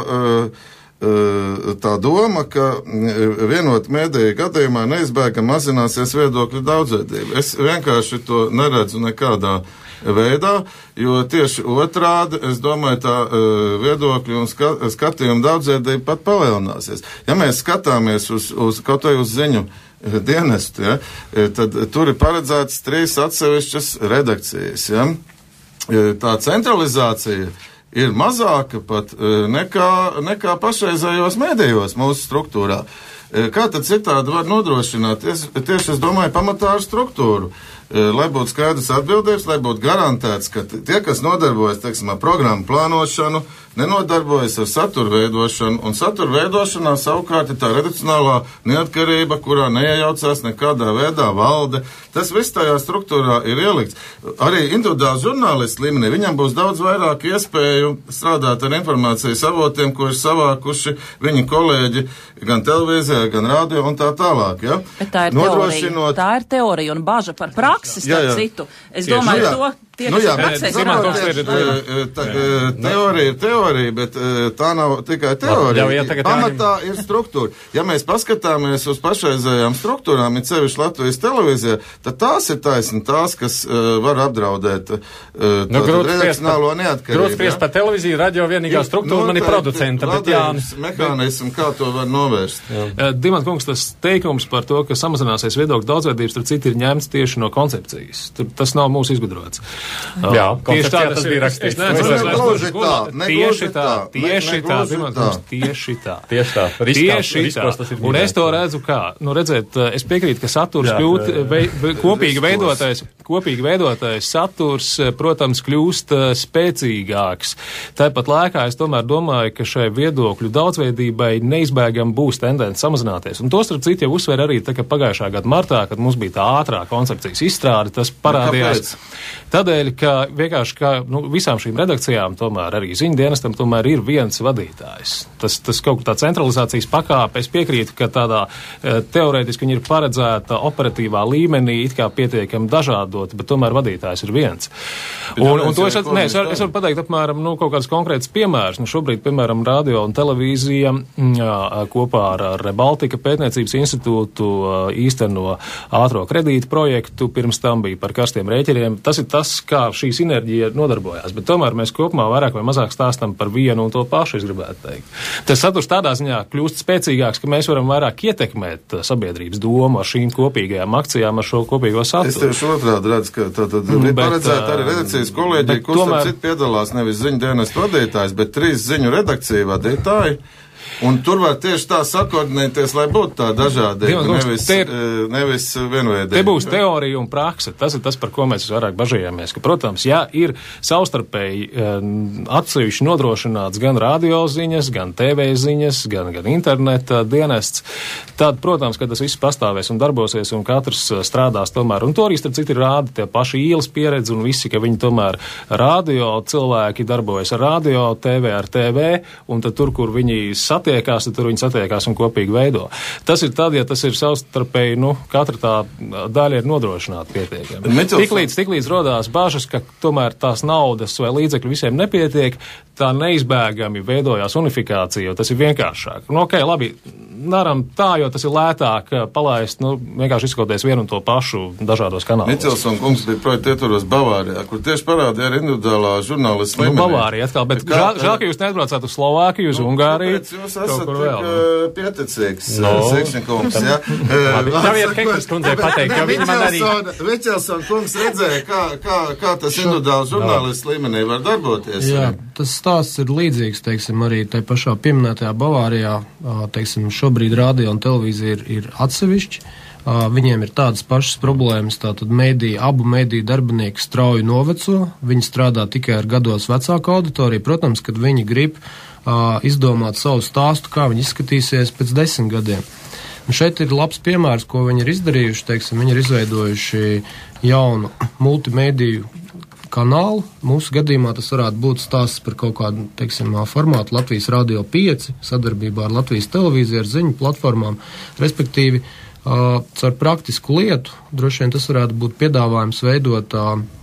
tā doma, ka vienot mēdīju gadījumā neizbēgam mazināsies viedokļu daudzveidība. Es vienkārši to neredzu nekādā veidā, jo tieši otrādi, es domāju, tā viedokļu un skatījumu daudzveidība pat palielināsies. Ja mēs skatāmies kaut vai uz ziņu dienestu, ja, tad tur ir paredzētas 3 atsevišķas redakcijas. Ja. Tā centralizācija ir mazāka pat nekā pašreizējos mēdījos mūsu struktūrā. Kā tad citādi var nodrošināt? Tieši es domāju pamatā ar struktūru. Lai būtu skaidrs atbildības, lai būtu garantēts, ka tie, kas nodarbojas, teiksim, ar programmu plānošanu, nenodarbojas ar satura veidošanu, un satura veidošanā savukārt ir tā redakcionālā neatkarība, kurā neiejaucās nekādā veidā valde. Tas viss tajā struktūrā ir ielikts. Arī individuāli žurnālisti līmenī, viņam būs daudz vairāk iespēju strādāt ar informācijas avotiem, ko ir savākuši viņi kolēģi gan televīzijā, gan radio un tā tālāk. Ja? Bet tā ir teorija. Tā ir teorija un baža par praksi, starp citu. Es domāju, to teorija ir teorija, bet tā nav tikai teorija. Pamatā ir struktūra. Ja mēs paskatāmies uz pašreizējām struktūrām, it sevišķi Latvijas televīzijā, tad tās ir taisni tās, kas var apdraudēt redakcionālo neatkarību. Grūti spriest par televīziju, radio vienīgā struktūra man ir producenta, bet Jānis. Mehānismu, kā to var novērst. Dimanta kungs, tas teikums par to, ka samazināsies viedokļu daudzveidības, tur citi ir ņemts tieši no koncepcijas. Tas nav mūsu izgudrots. Jā, tieši tā tas bija rakstīts. Tieši tā. Un es to redzu kā. Redziet, es piekrītu, ka saturs kļūt, kopīgi veidotais saturs, protams, kļūst spēcīgāks. Tāpat laikā es tomēr domāju, ka šai viedokļu daudzveidībai neizbēgam būs tendence samazināties. Un tos, starp citu, jau uzsver arī pagājušā gada martā, kad mums bija tā ātrā koncepcijas izstrāde, tas parādījās. Tādēļ, ka vienkārši visām šīm redakcijām tomēr arī ziņdienestam tomēr ir viens vadītājs. Tas kaut kur tā centralizācijas pakāpe, es piekrītu, ka tādā teorētiski viņi ir paredzēta operatīvā līmenī, it kā pietiekami dažādot, bet tomēr vadītājs ir viens. Un to es varu pateikt apmēram, kaut kāds konkrēts piemērs. Šobrīd, piemēram, radio un televīzija kopā ar Rebaltika pētniecības institūtu īsteno ātro kredītu projektu, pirms tam bija par karstiem rēķiniem. Tas ir tas, kā šī sinerģija nodarbojās, bet tomēr mēs kopumā vairāk vai mazāk stāstam par vienu un to pašu, es gribētu teikt. Tas saturs tādā ziņā kļūst spēcīgāks, ka mēs varam vairāk ietekmēt sabiedrības domu ar šīm kopīgajām akcijām, ar šo kopīgo saturu. Es tieši otrādi redzu, ka tad ir paredzēta arī redakcijas kolēģija, kur starp citu piedalās nevis ziņu dienestu vadītājs, bet 3 ziņu redakciju vadītāji. Un tur var tieši tā sakoordinēties, lai būtu tā dažādība, nevis vienveidība. Te būs teorija un prakse. Tas ir tas, par ko mēs vairāk bažījāmies. Ka, protams, ja ir savstarpēji atsevišķi nodrošināts gan radioziņas, gan TV ziņas, gan interneta dienests, tad, protams, ka tas viss pastāvēs un darbosies, un katrs strādās tomēr. Un to arī, starp citu, rāda tie paši ielas pieredzi un visi, ka viņi tomēr radio cilvēki darbojas ar radio, TV ar TV, un tad tur, kur viņi satiekās, tad tur viņi satiekās un kopīgi veido. Tas ir tad, ja tas ir savstarpēji, katra tā daļa ir nodrošināta pietiekami. Tiklīdz rodās bažas, ka tomēr tās naudas vai līdzekļu visiem nepietiek, tā neizbēgami veidojās unifikācija, jo tas ir vienkāršāk. Labi, daram tā, jo tas ir lētāk palaist, vienkārši izskoties vienu un to pašu dažādos kanālos. Micelsona kungs bija projekta ietvaros Bavārijā, kur tieši parādīja arī individuālā žurnālista līmenī. Bavārija atkal, bet žēl, ka jūs neatbraucāt uz Slovākiju, uz Ungāriju. Jūs esat pieticīgs, Sekšņakungs, jā. Ļaujiet Kekras kundzei pateikt, jo viņi man arī... Micelsona kungs redzēja, kā tas individuāls žurnālists līmenī var darboties. Jā, tas stāsts ir līdzīgs, teiksim, arī tai pašā pieminētajā Bavārijā, teiksim, šobrīd radio un televīzija ir atsevišķi. Viņiem ir tādas pašas problēmas, tātad abu mediju darbinieki strauji noveco, viņi strādā tikai ar gados vecāku auditoriju, protams, kad viņi grib izdomāt savu stāstu, kā viņi izskatīsies pēc 10 gadiem. Un šeit ir labs piemērs, ko viņi ir izdarījuši, teiksim, viņi ir izveidojuši jaunu multimediju kanālu. Mūsu gadījumā tas varētu būt stāsts par kaut kādu, teiksim, formātu Latvijas Radio 5, sadarbībā ar Latvijas televīziju, ar ziņu platformām, respektīvi, caur praktisku lietu, droši vien tas varētu būt piedāvājums veidot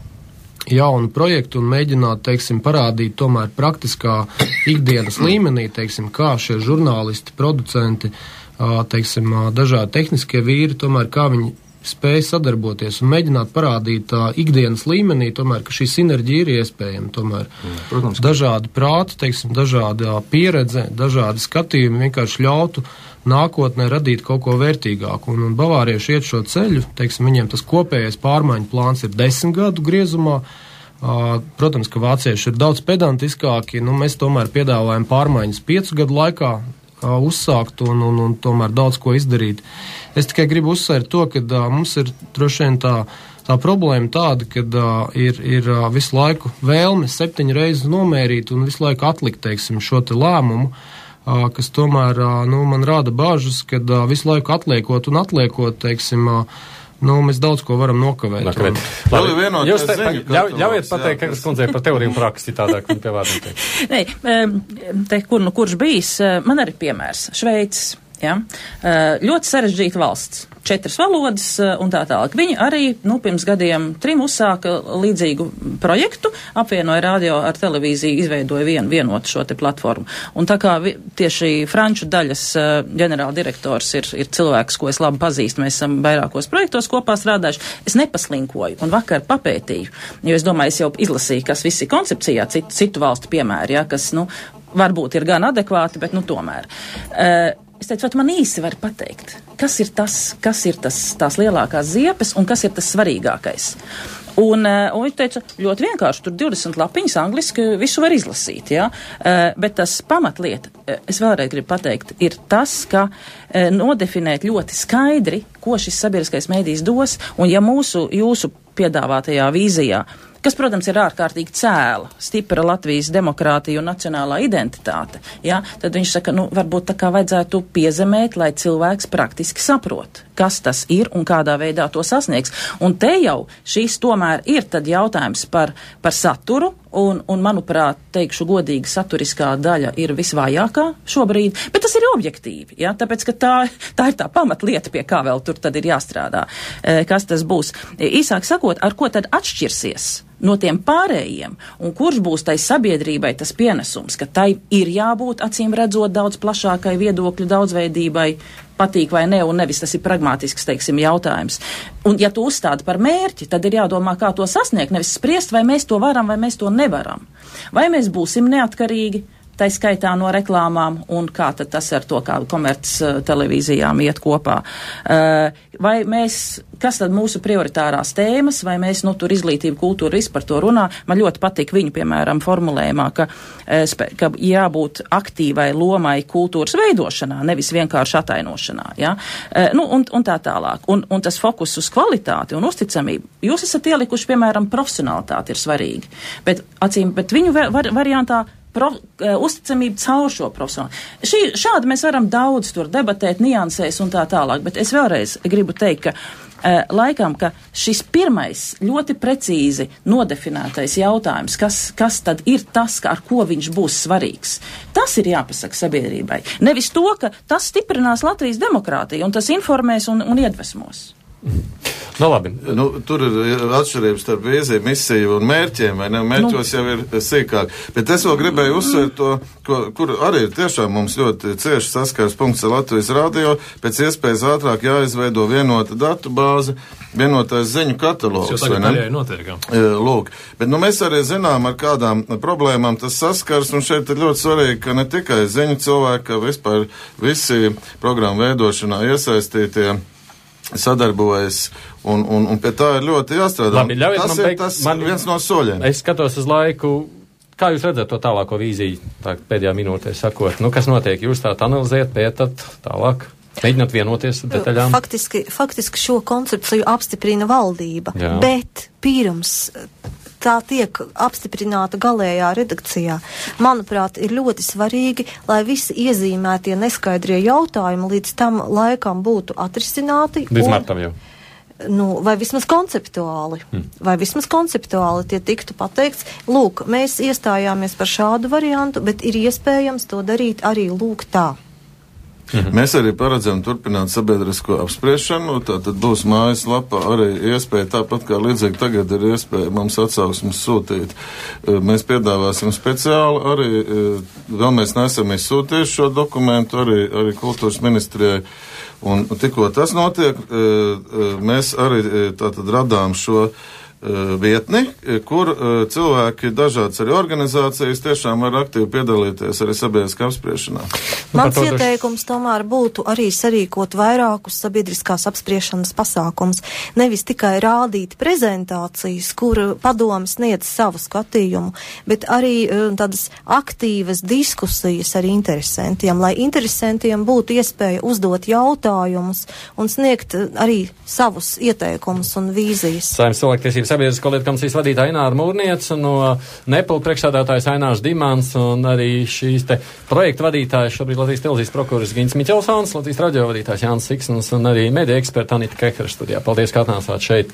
jaunu projektu un mēģināt, teiksim, parādīt tomēr praktiskā ikdienas līmenī, teiksim, kā šie žurnālisti, producenti, teiksim, dažādi tehniskie vīri, tomēr kā viņi spēja sadarboties un mēģināt parādīt ikdienas līmenī, tomēr, ka šī sinerģija ir iespējama, tomēr. Protams, dažādi prāti, teiksim, dažāda pieredze, dažādi skatījumi vienkārši ļautu nākotnē radīt kaut ko vērtīgāku. Un bavārieši iet šo ceļu, teiksim, viņiem tas kopējais pārmaiņu plāns ir 10 gadu griezumā. Protams, ka vācieši ir daudz pedantiskāki, mēs tomēr piedāvājam pārmaiņas 5 gadu laikā uzsākt un tomēr daudz ko izdarīt. Es tikai gribu uzsvērt to, ka mums ir droši vien tā problēma tāda, ka ir visu laiku vēlme 7 reizes nomērīt un visu laiku atlikt, teiksim, šo te lēmumu, kas tomēr, man rāda bāžas, kad visu laiku atliekot, teiksim, mēs daudz ko varam nokavēt. Ļaujiet pateikt, Kekras kundzei par teoriju un praksi tādāk, un pie vārdiem teikt. Nē, kurš bijis, man arī piemērs. Šveicis, ja? Ļoti sarežģīta valsts. 4 valodas un tā tālāk. Viņi arī, pirms gadiem 3 uzsāka līdzīgu projektu, apvienoja radio ar televīziju, izveidoja vienotu šo te platformu. Un tā kā tieši franču daļas ģenerāla direktors ir cilvēks, ko es labi pazīstu, mēs esam vairākos projektos kopā strādājuši, es nepaslinkoju un vakar papētīju, jo es domāju, es jau izlasīju, kas visi koncepcijā, citu valstu piemēri, ja, kas, varbūt ir gan adekvāti, bet, tomēr. Es teicu, vai man īsi var pateikt, kas ir tās lielākās ziepes un kas ir tas svarīgākais. Un viņš teica, ļoti vienkārši, tur 20 lapiņas angliski visu var izlasīt, ja? Bet tas pamatlieta, es vēlreiz gribu pateikt, ir tas, ka nodefinēt ļoti skaidri, ko šis sabiedriskais mēdījis dos, un ja jūsu piedāvātajā vīzijā, kas, protams, ir ārkārtīgi cēla, stipra Latvijas demokrātija un nacionālā identitāte, ja? Tad viņš saka, varbūt tā kā vajadzētu piezemēt, lai cilvēks praktiski saprot, kas tas ir un kādā veidā to sasniegs. Un te jau šis tomēr ir tad jautājums par saturu, un manuprāt, teikšu godīgi, saturiskā daļa ir visvājākā šobrīd, bet tas ir objektīvi, ja? Tāpēc, ka tā ir tā pamatlieta, pie kā vēl tur tad ir jāstrādā, kas tas būs. Īsāk sakot, ar ko tad atšķirsies no tiem pārējiem, un kurš būs tai sabiedrībai tas pienesums, ka tai ir jābūt, acīm redzot, daudz plašākai viedokļu daudzveidībai, patīk vai ne, un nevis tas ir pragmātisks, teiksim, jautājums. Un ja tu uzstādi par mērķi, tad ir jādomā, kā to sasniegt, nevis spriest, vai mēs to varam, vai mēs to nevaram. Vai mēs būsim neatkarīgi, tai skaitā no reklāmām, un kā tad tas ar to, kā komerc televīzijām iet kopā. Vai mēs, kas tad mūsu prioritārās tēmas, vai mēs, tur izglītība, kultūra, viss par to runā. Man ļoti patīk viņu, piemēram, formulējumā, ka jābūt aktīvai lomai kultūras veidošanā, nevis vienkārši atainošanā, ja? Un tā tālāk. Un tas fokus uz kvalitāti un uzticamību. Jūs esat ielikuši, piemēram, profesionalitāti ir svarīgi, bet viņu variantā uzticamība caur šo profesionālu. Šādi mēs varam daudz tur debatēt, niansēs un tā tālāk, bet es vēlreiz gribu teikt, ka laikam, ka šis pirmais ļoti precīzi nodefinētais jautājums, kas tad ir tas, ar ko viņš būs svarīgs, tas ir jāpasaka sabiedrībai. Nevis to, ka tas stiprinās Latvijas demokrātiju un tas informēs un iedvesmos. Labi. Tur ir atšķirības starp vīziju, misiju un mērķiem, vai ne? Mērķos jau ir sīkāk. Bet es vēl gribēju uzsvērt to, kur arī ir tiešām mums ļoti cieši saskars punkts ar Latvijas radio, pēc iespējas ātrāk jāizveido vienota datu bāze, vienotais ziņu katalogs, vai ne? Lūk. Bet mēs arī zinām, ar kādām problēmām tas saskars, un šeit ir ļoti svarīgi, ka ne tikai ziņu cilvēki, ka vispār visi programmu veidošanā iesaistītie sadarbojas, un pie tā ir ļoti jāstrādā. Labi, ļaujiet tas ir viens no soļiem. Es skatos uz laiku. Kā jūs redzat to tālāko vīziju, tā pēdējā minūtē sakot? Kas notiek? Jūs tā analizējat, pētat tālāk? Mēģināt vienoties ar detaļām? Faktiski šo koncepciju apstiprina valdība, jā. Bet pirms tā tiek apstiprināta galējā redakcijā. Manuprāt, ir ļoti svarīgi, lai visi iezīmētie neskaidrie jautājumi līdz tam laikam būtu atrisināti. Līdz martam jau. Vai vismaz konceptuāli. Vai vismaz konceptuāli tie tiktu pateikts. Lūk, mēs iestājāmies par šādu variantu, bet ir iespējams to darīt arī lūk tā. Mēs arī paredzam turpināt sabiedrisko apspriešanu, tātad būs mājaslapā arī iespēja, tāpat kā līdzīgi tagad ir iespēja mums atsauksmes sūtīt. Mēs piedāvāsim speciāli arī, vēl mēs neesam izsūtījuši šo dokumentu arī kultūras ministrijai, un tikko tas notiek, mēs arī tātad radām šo vietni, kur cilvēki dažādas arī organizācijas tiešām var aktīvi piedalīties arī sabiedriskā apspriešanā. Mans ieteikums tomēr būtu arī sarīkot vairākus sabiedriskās apspriešanas pasākums, nevis tikai rādīt prezentācijas, kur padomi sniedz savu skatījumu, bet arī tādas aktīvas diskusijas ar interesantiem, lai interesantiem būtu iespēja uzdot jautājumus un sniegt arī savus ieteikumus un vīzijas. Sabiedrisko lietu komisijas vadītāja Ināra Mūrniece, no Nepal priekšsēdētājs Ainārs Dimants un arī šīs te projekta vadītājs šobrīd Latvijas televīzijas prokurors Gins Miķelsons, Latvijas radio vadītājs Jānis Siksns un arī mediju eksperta Anita Kekara studijā. Paldies, ka atnācāt šeit.